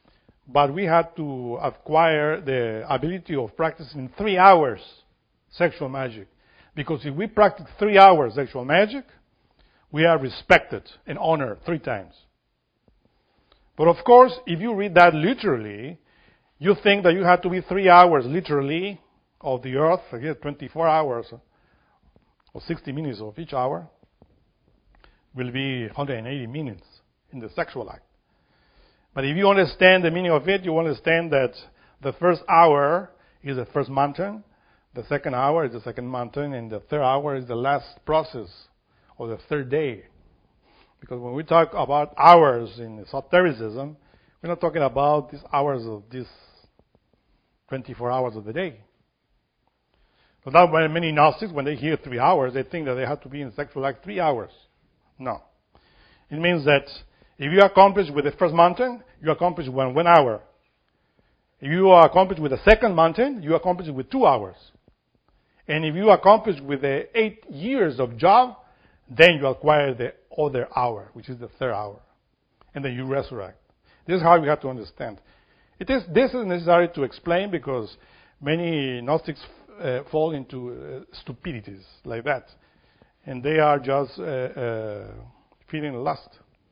but we had to acquire the ability of practicing three hours sexual magic. Because if we practice three hours sexual magic, we are respected and honored three times. But of course, if you read that literally, you think that you have to be three hours literally of the earth, again, twenty-four hours or sixty minutes of each hour will be one hundred eighty minutes in the sexual act. But if you understand the meaning of it, you understand that the first hour is the first mountain, the second hour is the second mountain, and the third hour is the last process or the third day. Because when we talk about hours in esotericism, we're not talking about these hours of these twenty-four hours of the day. So now many Gnostics, when they hear three hours, they think that they have to be in sexual act three hours. No. It means that if you accomplish with the first mountain, you accomplish with one hour. If you accomplish with the second mountain, you accomplish with two hours. And if you accomplish with the eight years of job, then you acquire the other hour, which is the third hour. And then you resurrect. This is how we have to understand. It is, this is necessary to explain because many Gnostics uh, fall into uh, stupidities like that. And they are just uh, uh, feeling lust.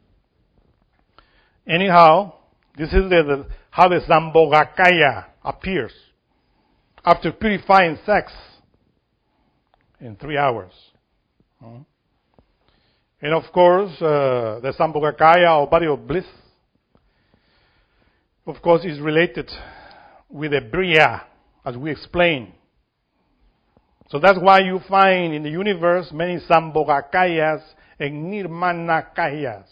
Anyhow, this is the, the, how the Sambhogakaya appears after purifying sex in three hours. Hmm? And of course, uh, the Sambhogakaya, or body of bliss, of course, is related with the Bria, as we explained. So that's why you find in the universe many Sambhogakayas and Nirmanakayas.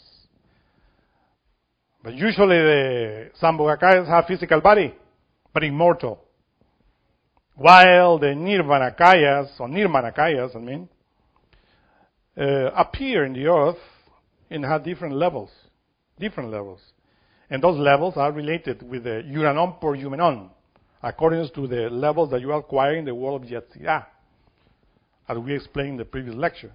But usually the Sambhogakayas have physical body, but immortal. While the Nirvanakayas, or Nirmanakayas, I mean, uh, appear in the earth and have different levels. Different levels. And those levels are related with the Uranon por Eumenon, according to the levels that you acquire in the world of Yetzirah, as we explained in the previous lecture.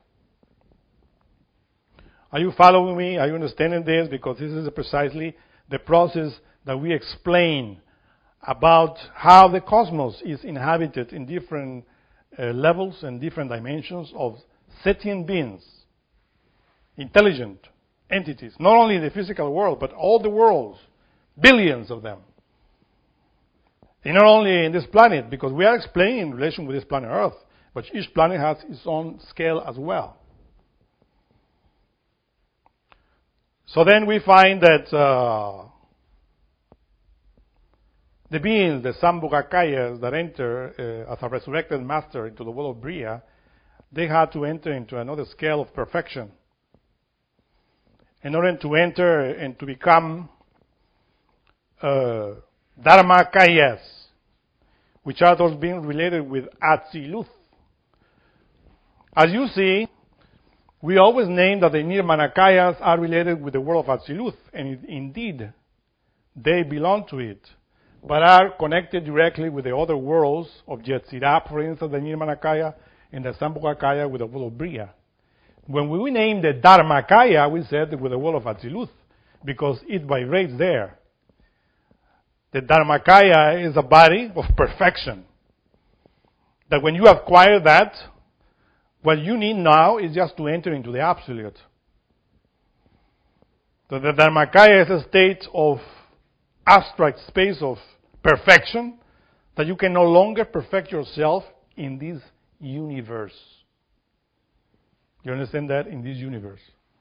Are you following me? Are you understanding this? Because this is precisely the process that we explain about how the cosmos is inhabited in different uh, levels and different dimensions of sentient beings, intelligent entities, not only in the physical world, but all the worlds, billions of them. And not only in this planet, because we are explaining in relation with this planet Earth, but each planet has its own scale as well. So then we find that uh, the beings, the Sambhogakayas that enter uh, as a resurrected master into the world of Bria, they had to enter into another scale of perfection. In order to enter and to become uh, Dharmakayas, which are those beings related with Atziluth. As you see, we always name that the Nirmanakayas are related with the world of Atziluth, and it, indeed, they belong to it, but are connected directly with the other worlds of Yetzirah, for instance, the Nirmanakaya, and the Sambhogakaya with the world of Bria. When we name the Dharmakaya, we said with the world of Atziluth, because it vibrates there. The Dharmakaya is a body of perfection. That when you acquire that, what you need now is just to enter into the Absolute. So the Dharmakaya is a state of abstract space of perfection that you can no longer perfect yourself in this universe. You understand that? In this universe.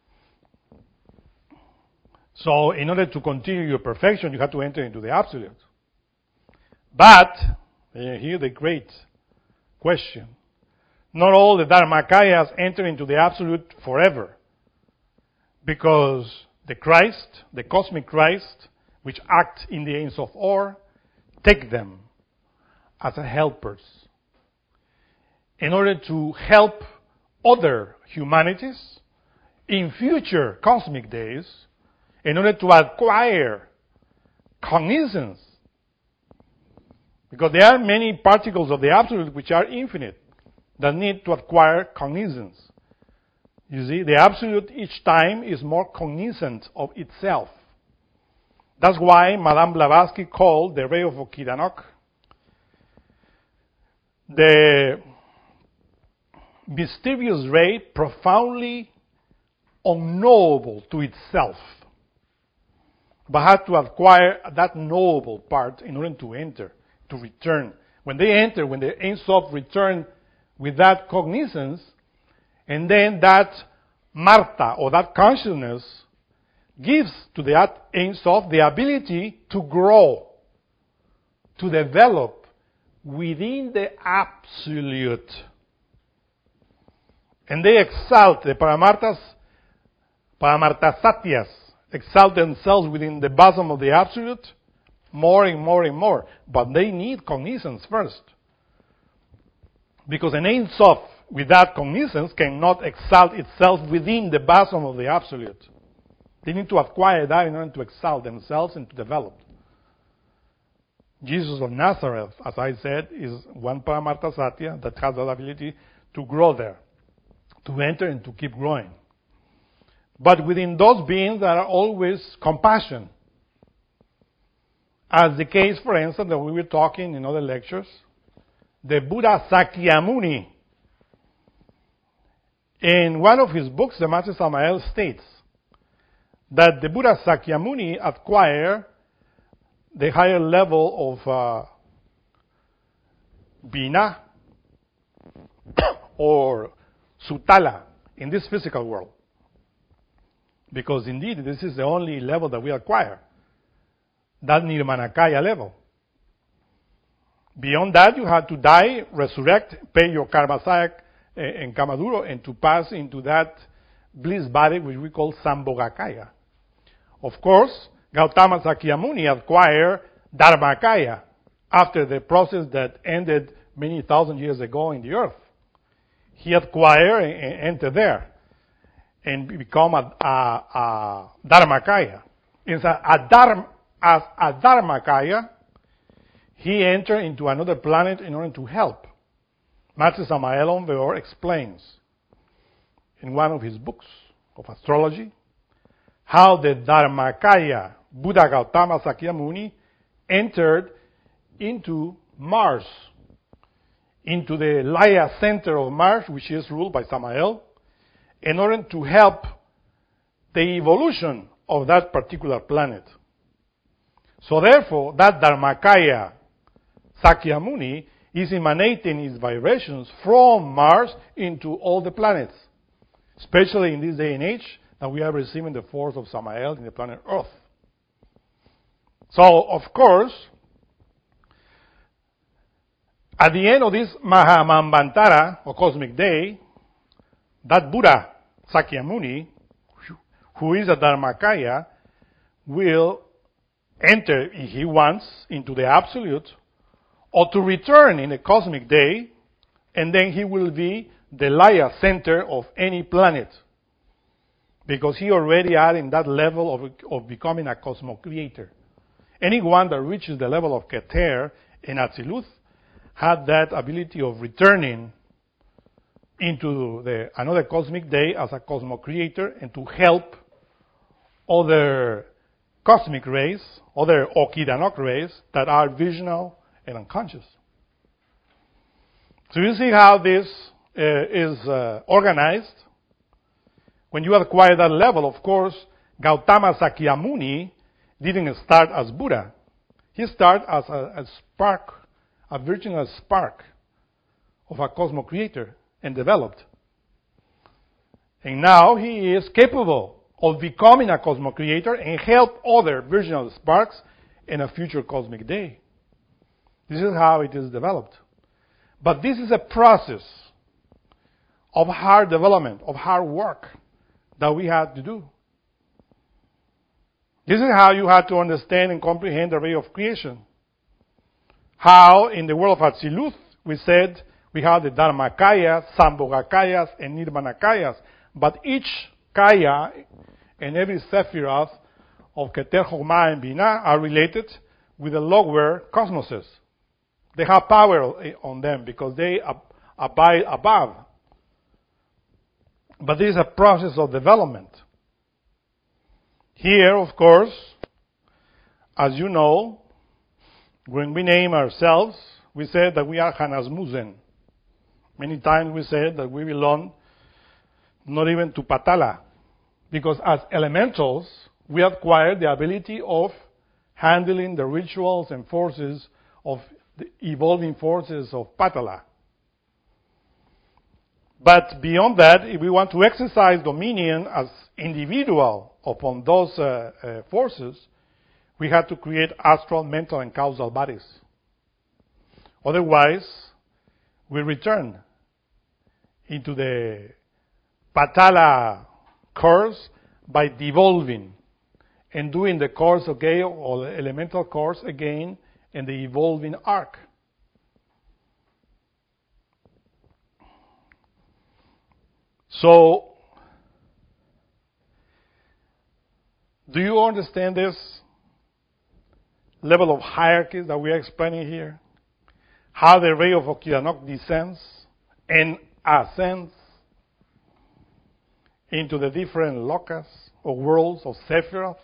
So in order to continue your perfection, you have to enter into the Absolute. But, here the great question. Not all the Dharmakayas enter into the Absolute forever. Because the Christ, the cosmic Christ, which acts in the Ein Sof Or, take them as helpers. In order to help other humanities in future cosmic days, in order to acquire cognizance. Because there are many particles of the Absolute which are infinite that need to acquire cognizance. You see, the Absolute each time is more cognizant of itself. That's why Madame Blavatsky called the ray of Okidanok the mysterious ray profoundly unknowable to itself, but had to acquire that knowable part in order to enter, to return. When they enter, when the Ein Sof return with that cognizance, and then that Marta, or that consciousness, gives to that Ein Sof the ability to grow, to develop within the absolute. And they exalt, the Paramartas, Paramartasatyas, exalt themselves within the bosom of the absolute more and more and more. But they need cognizance first. Because an Ein Sof with that cognizance cannot exalt itself within the bosom of the absolute. They need to acquire that in order to exalt themselves and to develop. Jesus of Nazareth, as I said, is one Paramarta Satya that has the ability to grow there, to enter and to keep growing. But within those beings there are always compassion. As the case, for instance, that we were talking in other lectures, the Buddha Sakyamuni, in one of his books, the Master Samael states that the Buddha Sakyamuni acquired the higher level of uh, Bina or Sutala in this physical world. Because indeed, this is the only level that we acquire, that Nirmanakaya level. Beyond that, you have to die, resurrect, pay your karma sayak and kamaduro, and to pass into that bliss body which we call Sambhogakaya. Of course, Gautama Sakyamuni acquired Dharmakaya after the process that ended many thousand years ago in the earth. He acquired and entered there and become a, a, a Dharmakaya. As a, a, Dharm, as a Dharmakaya, he entered into another planet in order to help. Master Samael Aun Weor explains in one of his books of astrology how the Dharmakaya Buddha Gautama Sakyamuni entered into Mars, into the Laya center of Mars, which is ruled by Samael, in order to help the evolution of that particular planet. So therefore, that Dharmakaya Sakyamuni is emanating its vibrations from Mars into all the planets, especially in this day and age that we are receiving the force of Samael in the planet Earth. So, of course, at the end of this Mahamambantara, or cosmic day, that Buddha Sakyamuni, who is a Dharmakaya, will enter, if he wants, into the absolute, or to return in a cosmic day, and then he will be the Laya center of any planet. Because he already are in that level of, of becoming a cosmo-creator. Anyone that reaches the level of Keter in Atziluth had that ability of returning into the, another cosmic day as a cosmo-creator and to help other cosmic rays, other Okidanok rays that are visional and unconscious. So you see how this uh, is uh, organized. When you acquire that level, of course, Gautama Sakyamuni didn't start as Buddha. He started as a, a spark, a virginal spark of a cosmo creator and developed. And now he is capable of becoming a cosmo creator and help other virginal sparks in a future cosmic day. This is how it is developed. But this is a process of hard development, of hard work that we have to do. This is how you have to understand and comprehend the ray of creation. How in the world of Atziluth, we said we have the Dharmakayas, Sambhogakayas, and Nirmanakayas. But each Kaya and every Sephiroth of Keter, Chokhmah, and Binah are related with the lower cosmoses. They have power on them because they ab- abide above. But this is a process of development. Here, of course, as you know, when we name ourselves, we said that we are Hanasmusen. Many times we said that we belong not even to Patala, because as elementals, we acquired the ability of handling the rituals and forces of the evolving forces of Patala. But beyond that, if we want to exercise dominion as individual upon those uh, uh, forces, we have to create astral, mental, and causal bodies. Otherwise, we return into the Patala course by devolving and doing the course, okay, or the elemental course again in the evolving arc. So, do you understand this level of hierarchy that we are explaining here? How the ray of Okidanok descends and ascends into the different lokas or worlds of Sephiroth?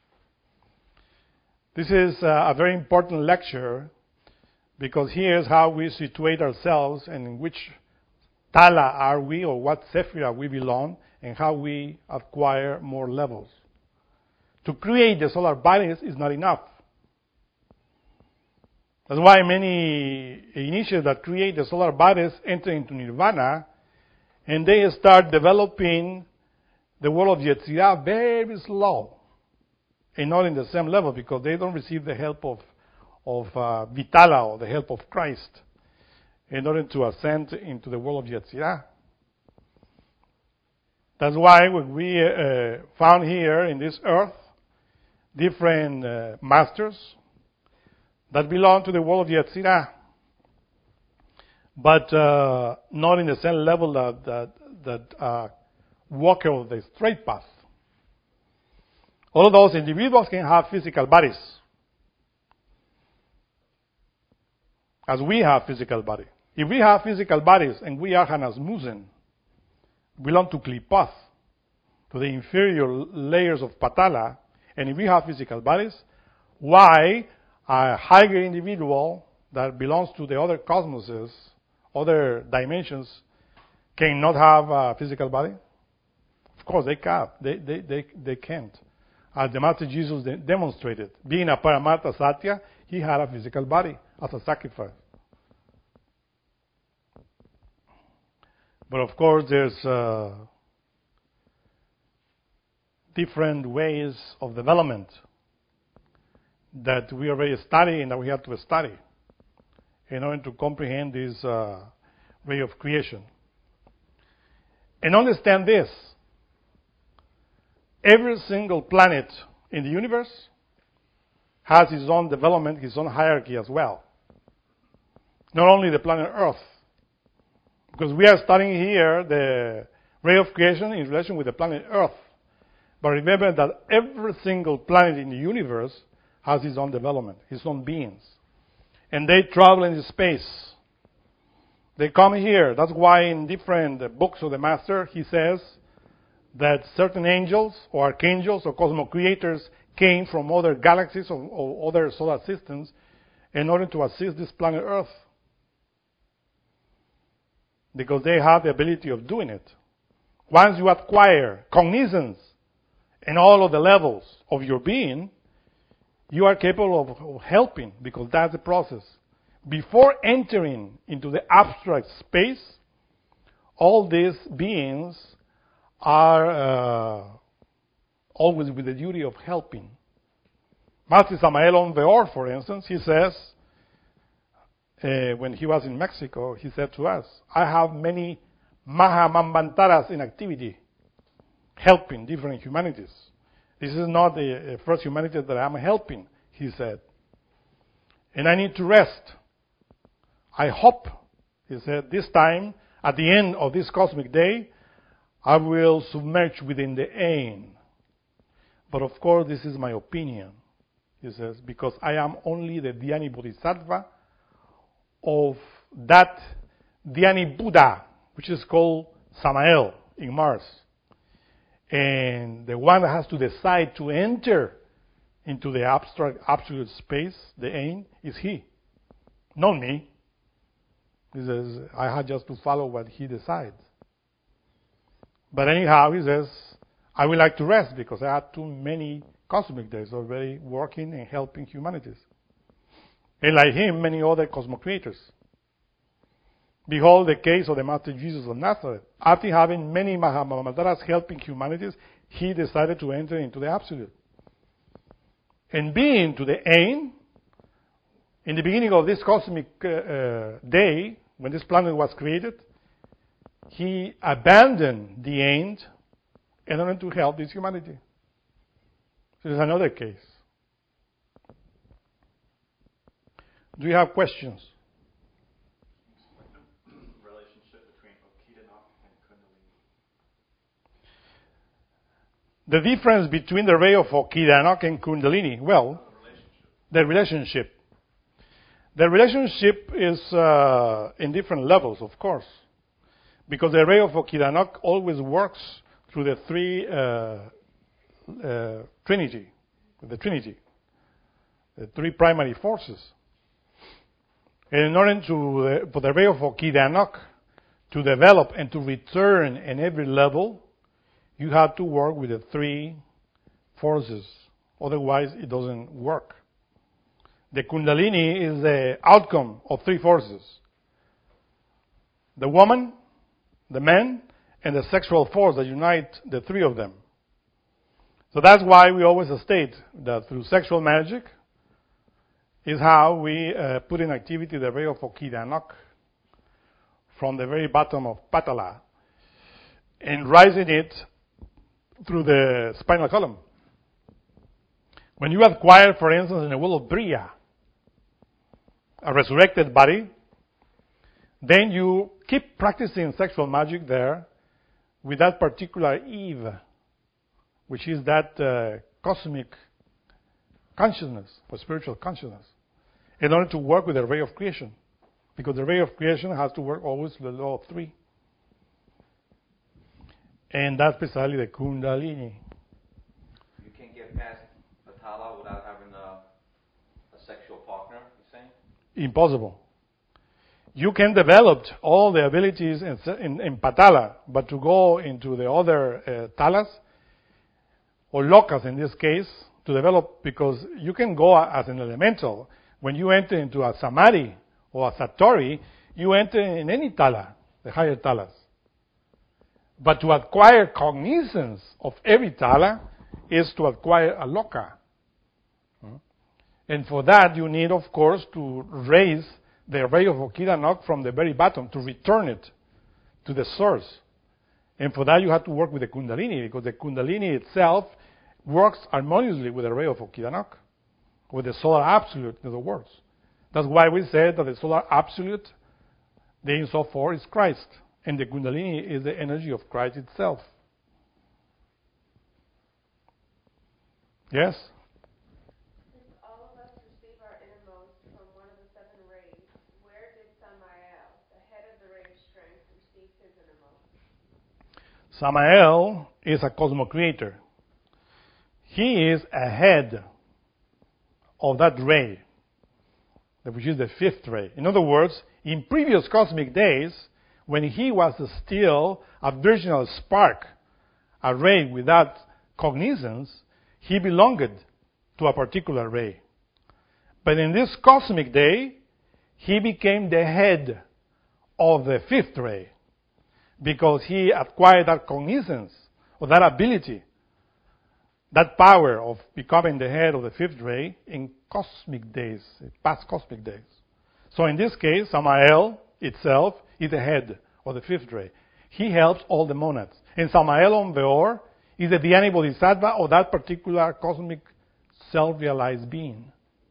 This is a very important lecture because here's how we situate ourselves and in which Tala are we or what Sephiroth we belong and how we acquire more levels. To create the solar bodies is not enough. That's why many initiates that create the solar bodies enter into nirvana and they start developing the world of Yetzirah very slow and not in the same level because they don't receive the help of, of uh, Vitala or the help of Christ in order to ascend into the world of Yetzirah. That's why when we uh, found here in this earth different uh, masters that belong to the world of Yetzirah, but uh, not in the same level that, that, that uh, walk on the straight path. All of those individuals can have physical bodies, as we have physical body. If we have physical bodies and we are Hanasmusen, belong to Klipoth, to the inferior layers of Patala, and if we have physical bodies, why a higher individual that belongs to the other cosmoses, other dimensions, cannot have a physical body? Of course they can. They, they, they, they can't. As the Master Jesus de- demonstrated, being a Paramartha Satya, he had a physical body as a sacrifice. But of course there's uh, different ways of development that we already study and that we have to study in order to comprehend this uh, way of creation. And understand this. Every single planet in the universe has its own development, its own hierarchy as well. Not only the planet Earth. Because we are studying here the ray of creation in relation with the planet Earth. But remember that every single planet in the universe has its own development, its own beings. And they travel in space. They come here. That's why in different books of the Master, he says that certain angels or archangels or cosmo creators came from other galaxies or, or other solar systems in order to assist this planet Earth. Because they have the ability of doing it. Once you acquire cognizance in all of the levels of your being, you are capable of, of helping because that's the process. Before entering into the abstract space, all these beings are uh, always with the duty of helping. Master Samael on Veor, for instance, he says, uh, when he was in Mexico, he said to us, I have many Mahamambantaras in activity, helping different humanities. This is not the first humanity that I'm helping, he said. And I need to rest. I hope, he said, this time, at the end of this cosmic day, I will submerge within the ain. But of course, this is my opinion, he says, because I am only the Dhyani Bodhisattva of that Dhyani Buddha, which is called Samael in Mars. And the one that has to decide to enter into the abstract, absolute space, the ain, is he, not me. He says, I had just to follow what he decides. But anyhow, he says, I would like to rest because I had too many cosmic days already working and helping humanities. And like him, many other cosmocreators. Behold the case of the Master Jesus of Nazareth. After having many Mahamamadaras helping humanities, he decided to enter into the Absolute. And being to the aim, in the beginning of this cosmic uh, uh, day, when this planet was created, he abandoned the end in order to help this humanity. So there's another case. Do you have questions? The difference between the ray of Okidanok and Kundalini, well, the relationship. The relationship is uh, in different levels, of course, because the ray of Okidanok always works through the three uh, uh, Trinity, the Trinity, the three primary forces. And in order to, uh, for the ray of Okidanok to develop and to return in every level, you have to work with the three forces. Otherwise, it doesn't work. The Kundalini is the outcome of three forces. The woman, the man, and the sexual force that unite the three of them. So that's why we always state that through sexual magic is how we uh, put in activity the ray of Okidanok from the very bottom of Patala and rising it through the spinal column. When you acquire, for instance, in the world of Bria, a resurrected body, then you keep practicing sexual magic there with that particular Eve, which is that uh, cosmic consciousness, or spiritual consciousness, in order to work with the ray of creation. Because the ray of creation has to work always with the law of three. And that's precisely the Kundalini. You can't get past Patala without having a, a sexual partner, you're saying? Impossible. You can develop all the abilities in, in, in Patala, but to go into the other uh, talas, or lokas in this case, to develop, because you can go as an elemental. When you enter into a samadhi or a satori, you enter in any tala, the higher talas. But to acquire cognizance of every tala is to acquire a loka. And for that, you need, of course, to raise the ray of Okidanok from the very bottom, to return it to the source. And for that, you have to work with the Kundalini, because the Kundalini itself works harmoniously with the ray of Okidanok, with the solar absolute, in other words. That's why we said that the solar absolute, the Ein Sof Four, is Christ. And the Kundalini is the energy of Christ itself. Yes? Since all of us receive our innermost from one of the seven rays, where did Samael, the head of the ray of strength, receive his innermost? Samael is a cosmocreator. He is ahead of that ray, which is the fifth ray. In other words, in previous cosmic days, when he was still a virginal spark, a ray without cognizance, he belonged to a particular ray. But in this cosmic day, he became the head of the fifth ray, because he acquired that cognizance, or that ability, that power of becoming the head of the fifth ray in cosmic days, past cosmic days. So in this case, Samael itself is the head of the fifth ray. He helps all the monads. And Samael on Veor is the Dhyani Bodhisattva of that particular cosmic self-realized being.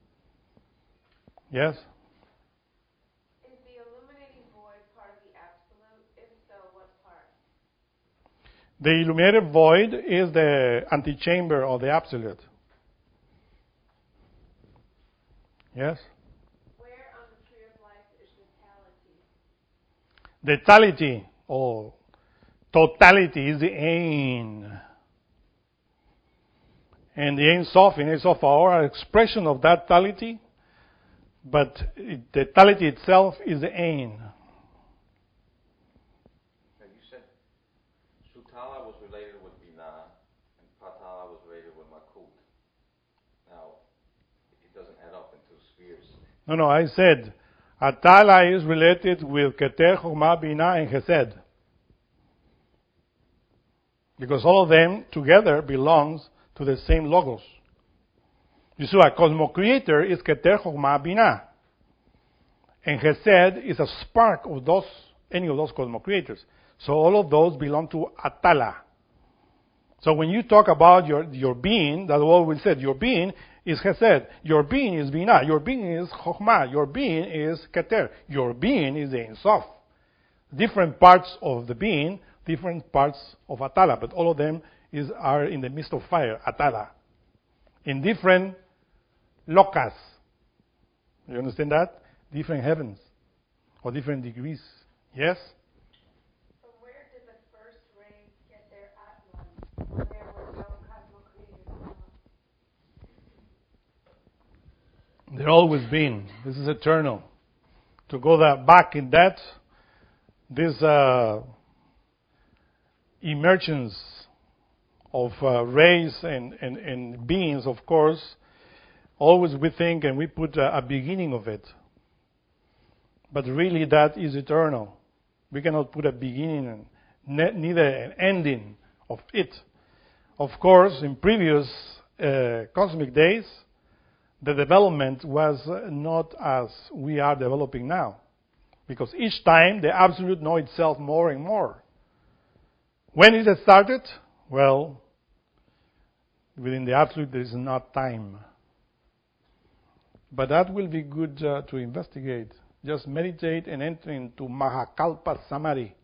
Yes? Is the illuminating void part of the absolute? If so, what part? The illuminated void is the antechamber of the absolute. Yes? The totality or totality is the ain. And the Ein Sof and Ein Sof are an expression of that totality, but it, the totality itself is the Ein. Now you said Sutala was related with Binah, and Patala was related with Makut. Now, it doesn't add up into spheres. No, no, I said Atala is related with Keter, Chokhmah, Binah, and Chesed. Because all of them together belongs to the same logos. You see, a cosmo-creator is Keter, Chokhmah, Binah. And Chesed is a spark of those, any of those cosmo-creators. So all of those belong to Atala. So when you talk about your, your being, that's what we said, your being is Chesed, your being is Binah, your being is Chokhmah, your being is Keter, your being is Ein Sof. Different parts of the being, different parts of Atala, but all of them is, are in the midst of fire, Atala, in different locas. You understand that? Different heavens, or different degrees. Yes? From where did the first rays get their Atman when there were no cosmo-creators? They're always been. This is eternal. To go that back in that, this uh, emergence of uh, rays and, and, and beings, of course, always we think and we put a, a beginning of it. But really that is eternal. We cannot put a beginning and ne- neither an ending of it. Of course, in previous uh, cosmic days, the development was not as we are developing now. Because each time the Absolute know itself more and more. When it started? Well, within the Absolute there is not time. But that will be good uh, to investigate. Just meditate and enter into Mahakalpa Samadhi.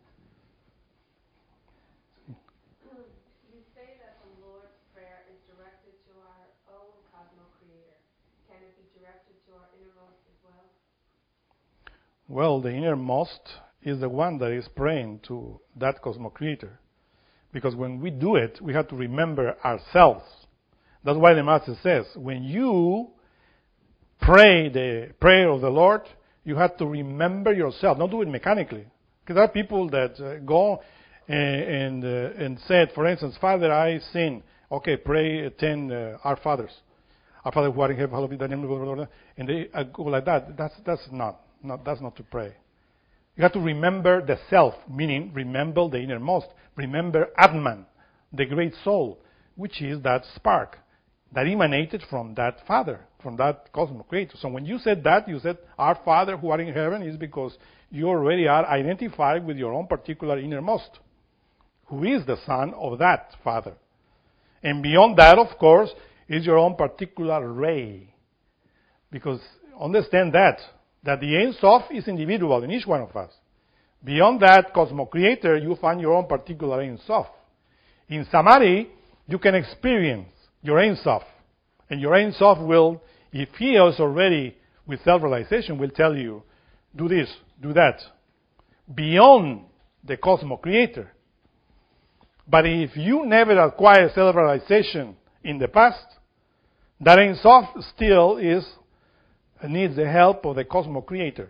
You say that the Lord's Prayer is directed to our own cosmo-creator. Can it be directed to our innermost as well? Well, the innermost is the one that is praying to that cosmo-creator. Because when we do it, we have to remember ourselves. That's why the Master says, when you pray the prayer of the Lord, you have to remember yourself. Don't do it mechanically. Because there are people that uh, go and and, uh, and said, for instance, Father, I sin. Okay, pray ten uh, Our Fathers. Our Father who art in heaven, hallowed be thy name. Blah, blah, blah, and they uh, go like that. That's that's not, not that's not to pray. You have to remember the self, meaning remember the innermost. Remember Atman, the great soul, which is that spark that emanated from that Father, from that cosmic creator. So when you said that, you said, Our Father who art in heaven, is because you already are identified with your own particular innermost, who is the Son of that Father. And beyond that, of course, is your own particular ray. Because understand that, that the Ein Sof is individual in each one of us. Beyond that cosmo-creator, you find your own particular Ein Sof. In Samadhi, you can experience your Ein Sof. And your Ein Sof will, if he is already with self-realization, will tell you, do this, do that. Beyond the cosmo-creator. But if you never acquire self-realization in the past, that Ein Sof still is, needs the help of the cosmo-creator.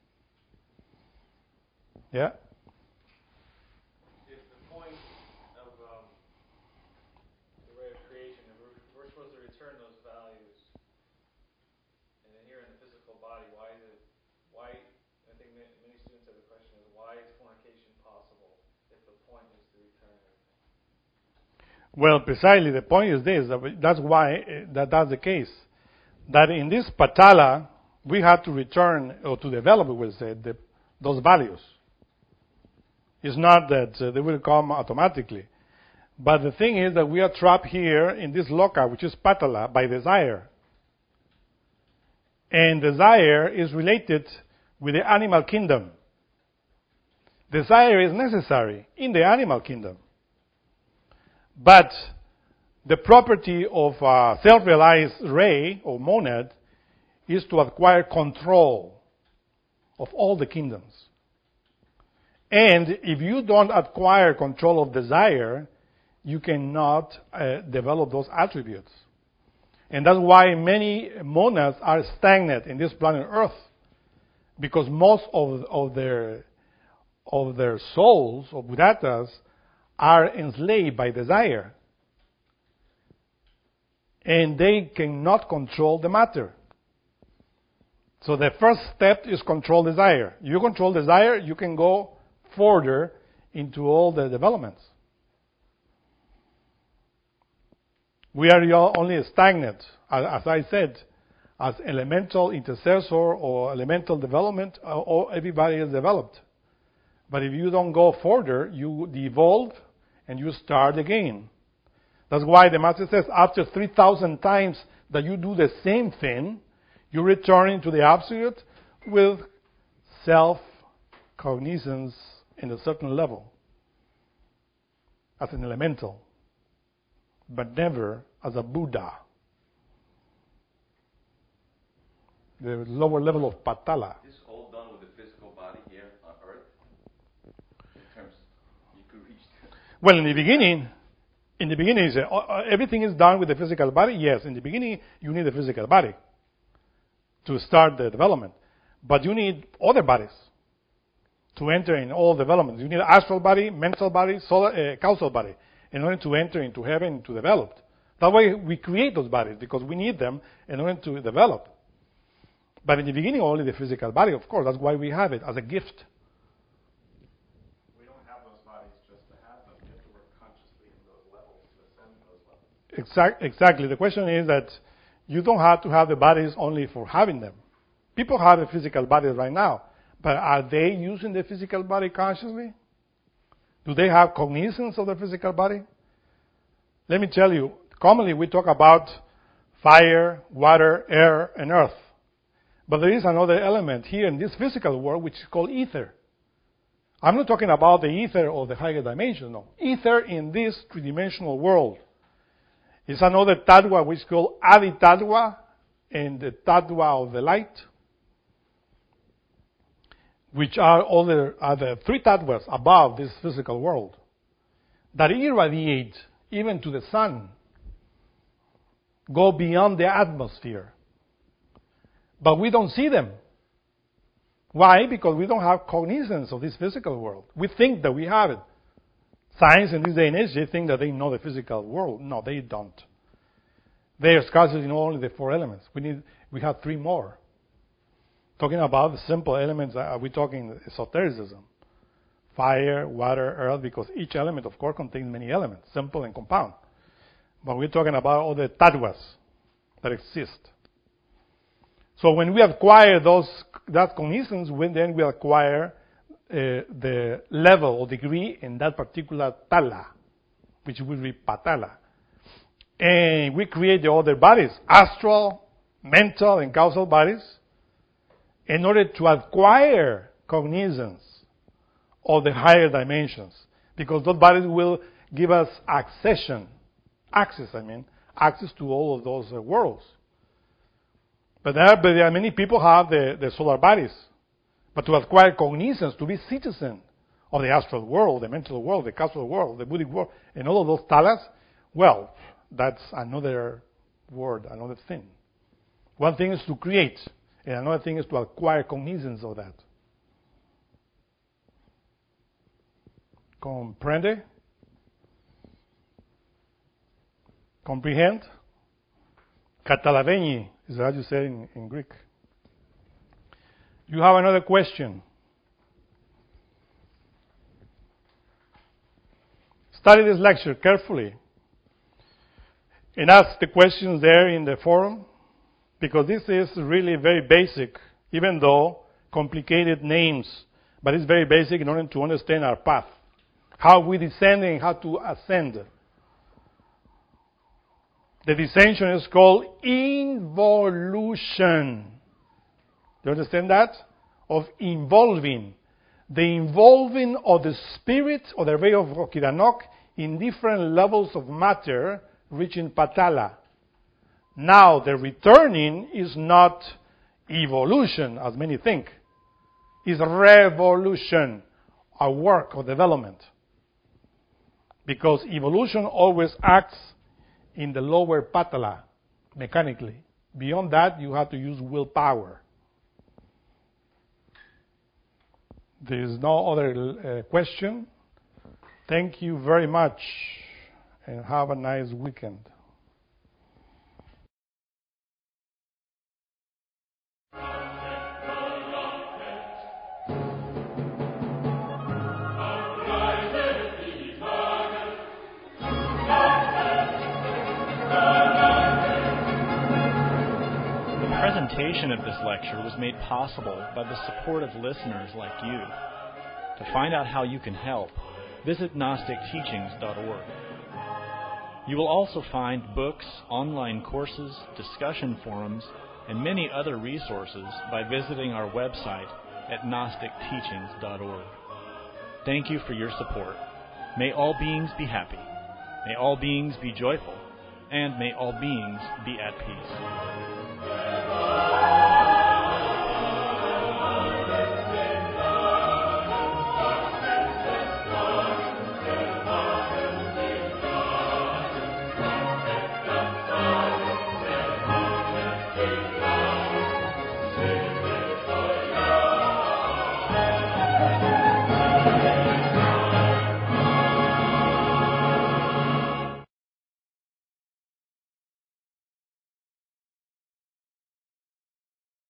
Yeah? If the point of um, the ray of creation, if we're, we're supposed to return those values, and then here in the physical body, why is it, why, I think many, many students have the question is, why is fornication possible if the point is to return everything? Well, precisely the point is this, that that's why uh, that that's the case. That in this patala, we have to return, or to develop, we will say, the, those values. It's not that uh, they will come automatically. But the thing is that we are trapped here in this loka, which is patala, by desire. And desire is related with the animal kingdom. Desire is necessary in the animal kingdom. But the property of a self-realized ray or monad is to acquire control of all the kingdoms. And if you don't acquire control of desire, you cannot uh, develop those attributes. And that's why many monads are stagnant in this planet Earth, because most of, of their of their souls, of Buddhatas, are enslaved by desire. And they cannot control the matter. So the first step is control desire. You control desire, you can go further into all the developments. We are only stagnant, as I said, as elemental intercessor or elemental development, or everybody is developed. But if you don't go further, you devolve and you start again. That's why the Master says after three thousand times that you do the same thing, you return into the Absolute with self-cognizance in a certain level, as an elemental, but never as a Buddha. The lower level of Patala. This is all done with the physical body here on Earth? In terms, you could reach to... Well, in the beginning, in the beginning, uh, uh, everything is done with the physical body. Yes, in the beginning, you need a physical body to start the development. But you need other bodies to enter in all developments. You need an astral body, mental body, solar, uh, causal body, in order to enter into heaven, to develop. That way, we create those bodies because we need them in order to develop. But in the beginning, only the physical body, of course. That's why we have it as a gift. We don't have those bodies just to have them. We have to work consciously in those levels to ascend those levels. Exact, exactly. The question is that you don't have to have the bodies only for having them. People have a physical body right now, but are they using the physical body consciously? Do they have cognizance of the physical body? Let me tell you, commonly we talk about fire, water, air, and earth. But there is another element here in this physical world which is called ether. I'm not talking about the ether of the higher dimension, no. Ether in this three-dimensional world is another tattva which is called Adi Tattva, and the tattva of the light, which are other are the three tattvas above this physical world that irradiate even to the sun, go beyond the atmosphere. But we don't see them. Why? Because we don't have cognizance of this physical world. We think that we have it. Science in this day and age, they think that they know the physical world. No, they don't. They are scarcely know only the four elements. We need, we have three more. Talking about the simple elements, are we talking esotericism? Fire, water, earth, because each element, of course, contains many elements, simple and compound. But we're talking about all the tattvas that exist. So when we acquire those that cognizance, when then we acquire uh, the level or degree in that particular tala, which will be patala. And we create the other bodies, astral, mental, and causal bodies, in order to acquire cognizance of the higher dimensions. Because those bodies will give us accession, access, I mean, access to all of those uh, worlds. But there, but there are many people have the, the solar bodies. But to acquire cognizance, to be citizen of the astral world, the mental world, the causal world, the Buddhic world, and all of those talas, well, that's another word, another thing. One thing is to create, and another thing is to acquire cognizance of that. Comprende? Comprehend? Catalaveni is how you say in, in Greek. You have another question. Study this lecture carefully and ask the questions there in the forum, because this is really very basic, even though complicated names, but it's very basic in order to understand our path, how we descend and how to ascend. The descension is called involution. Do you understand that? Of involving. The involving of the spirit or the ray of Rokiranok in different levels of matter reaching Patala. Now, the returning is not evolution, as many think. It's revolution, a work of development. Because evolution always acts in the lower Patala, mechanically. Beyond that, you have to use willpower. There is no other uh, question. Thank you very much, and have a nice weekend. The presentation of this lecture was made possible by the support of listeners like you. To find out how you can help, visit Gnostic Teachings dot org. You will also find books, online courses, discussion forums, and many other resources by visiting our website at Gnostic Teachings dot org. Thank you for your support. May all beings be happy. May all beings be joyful. And may all beings be at peace.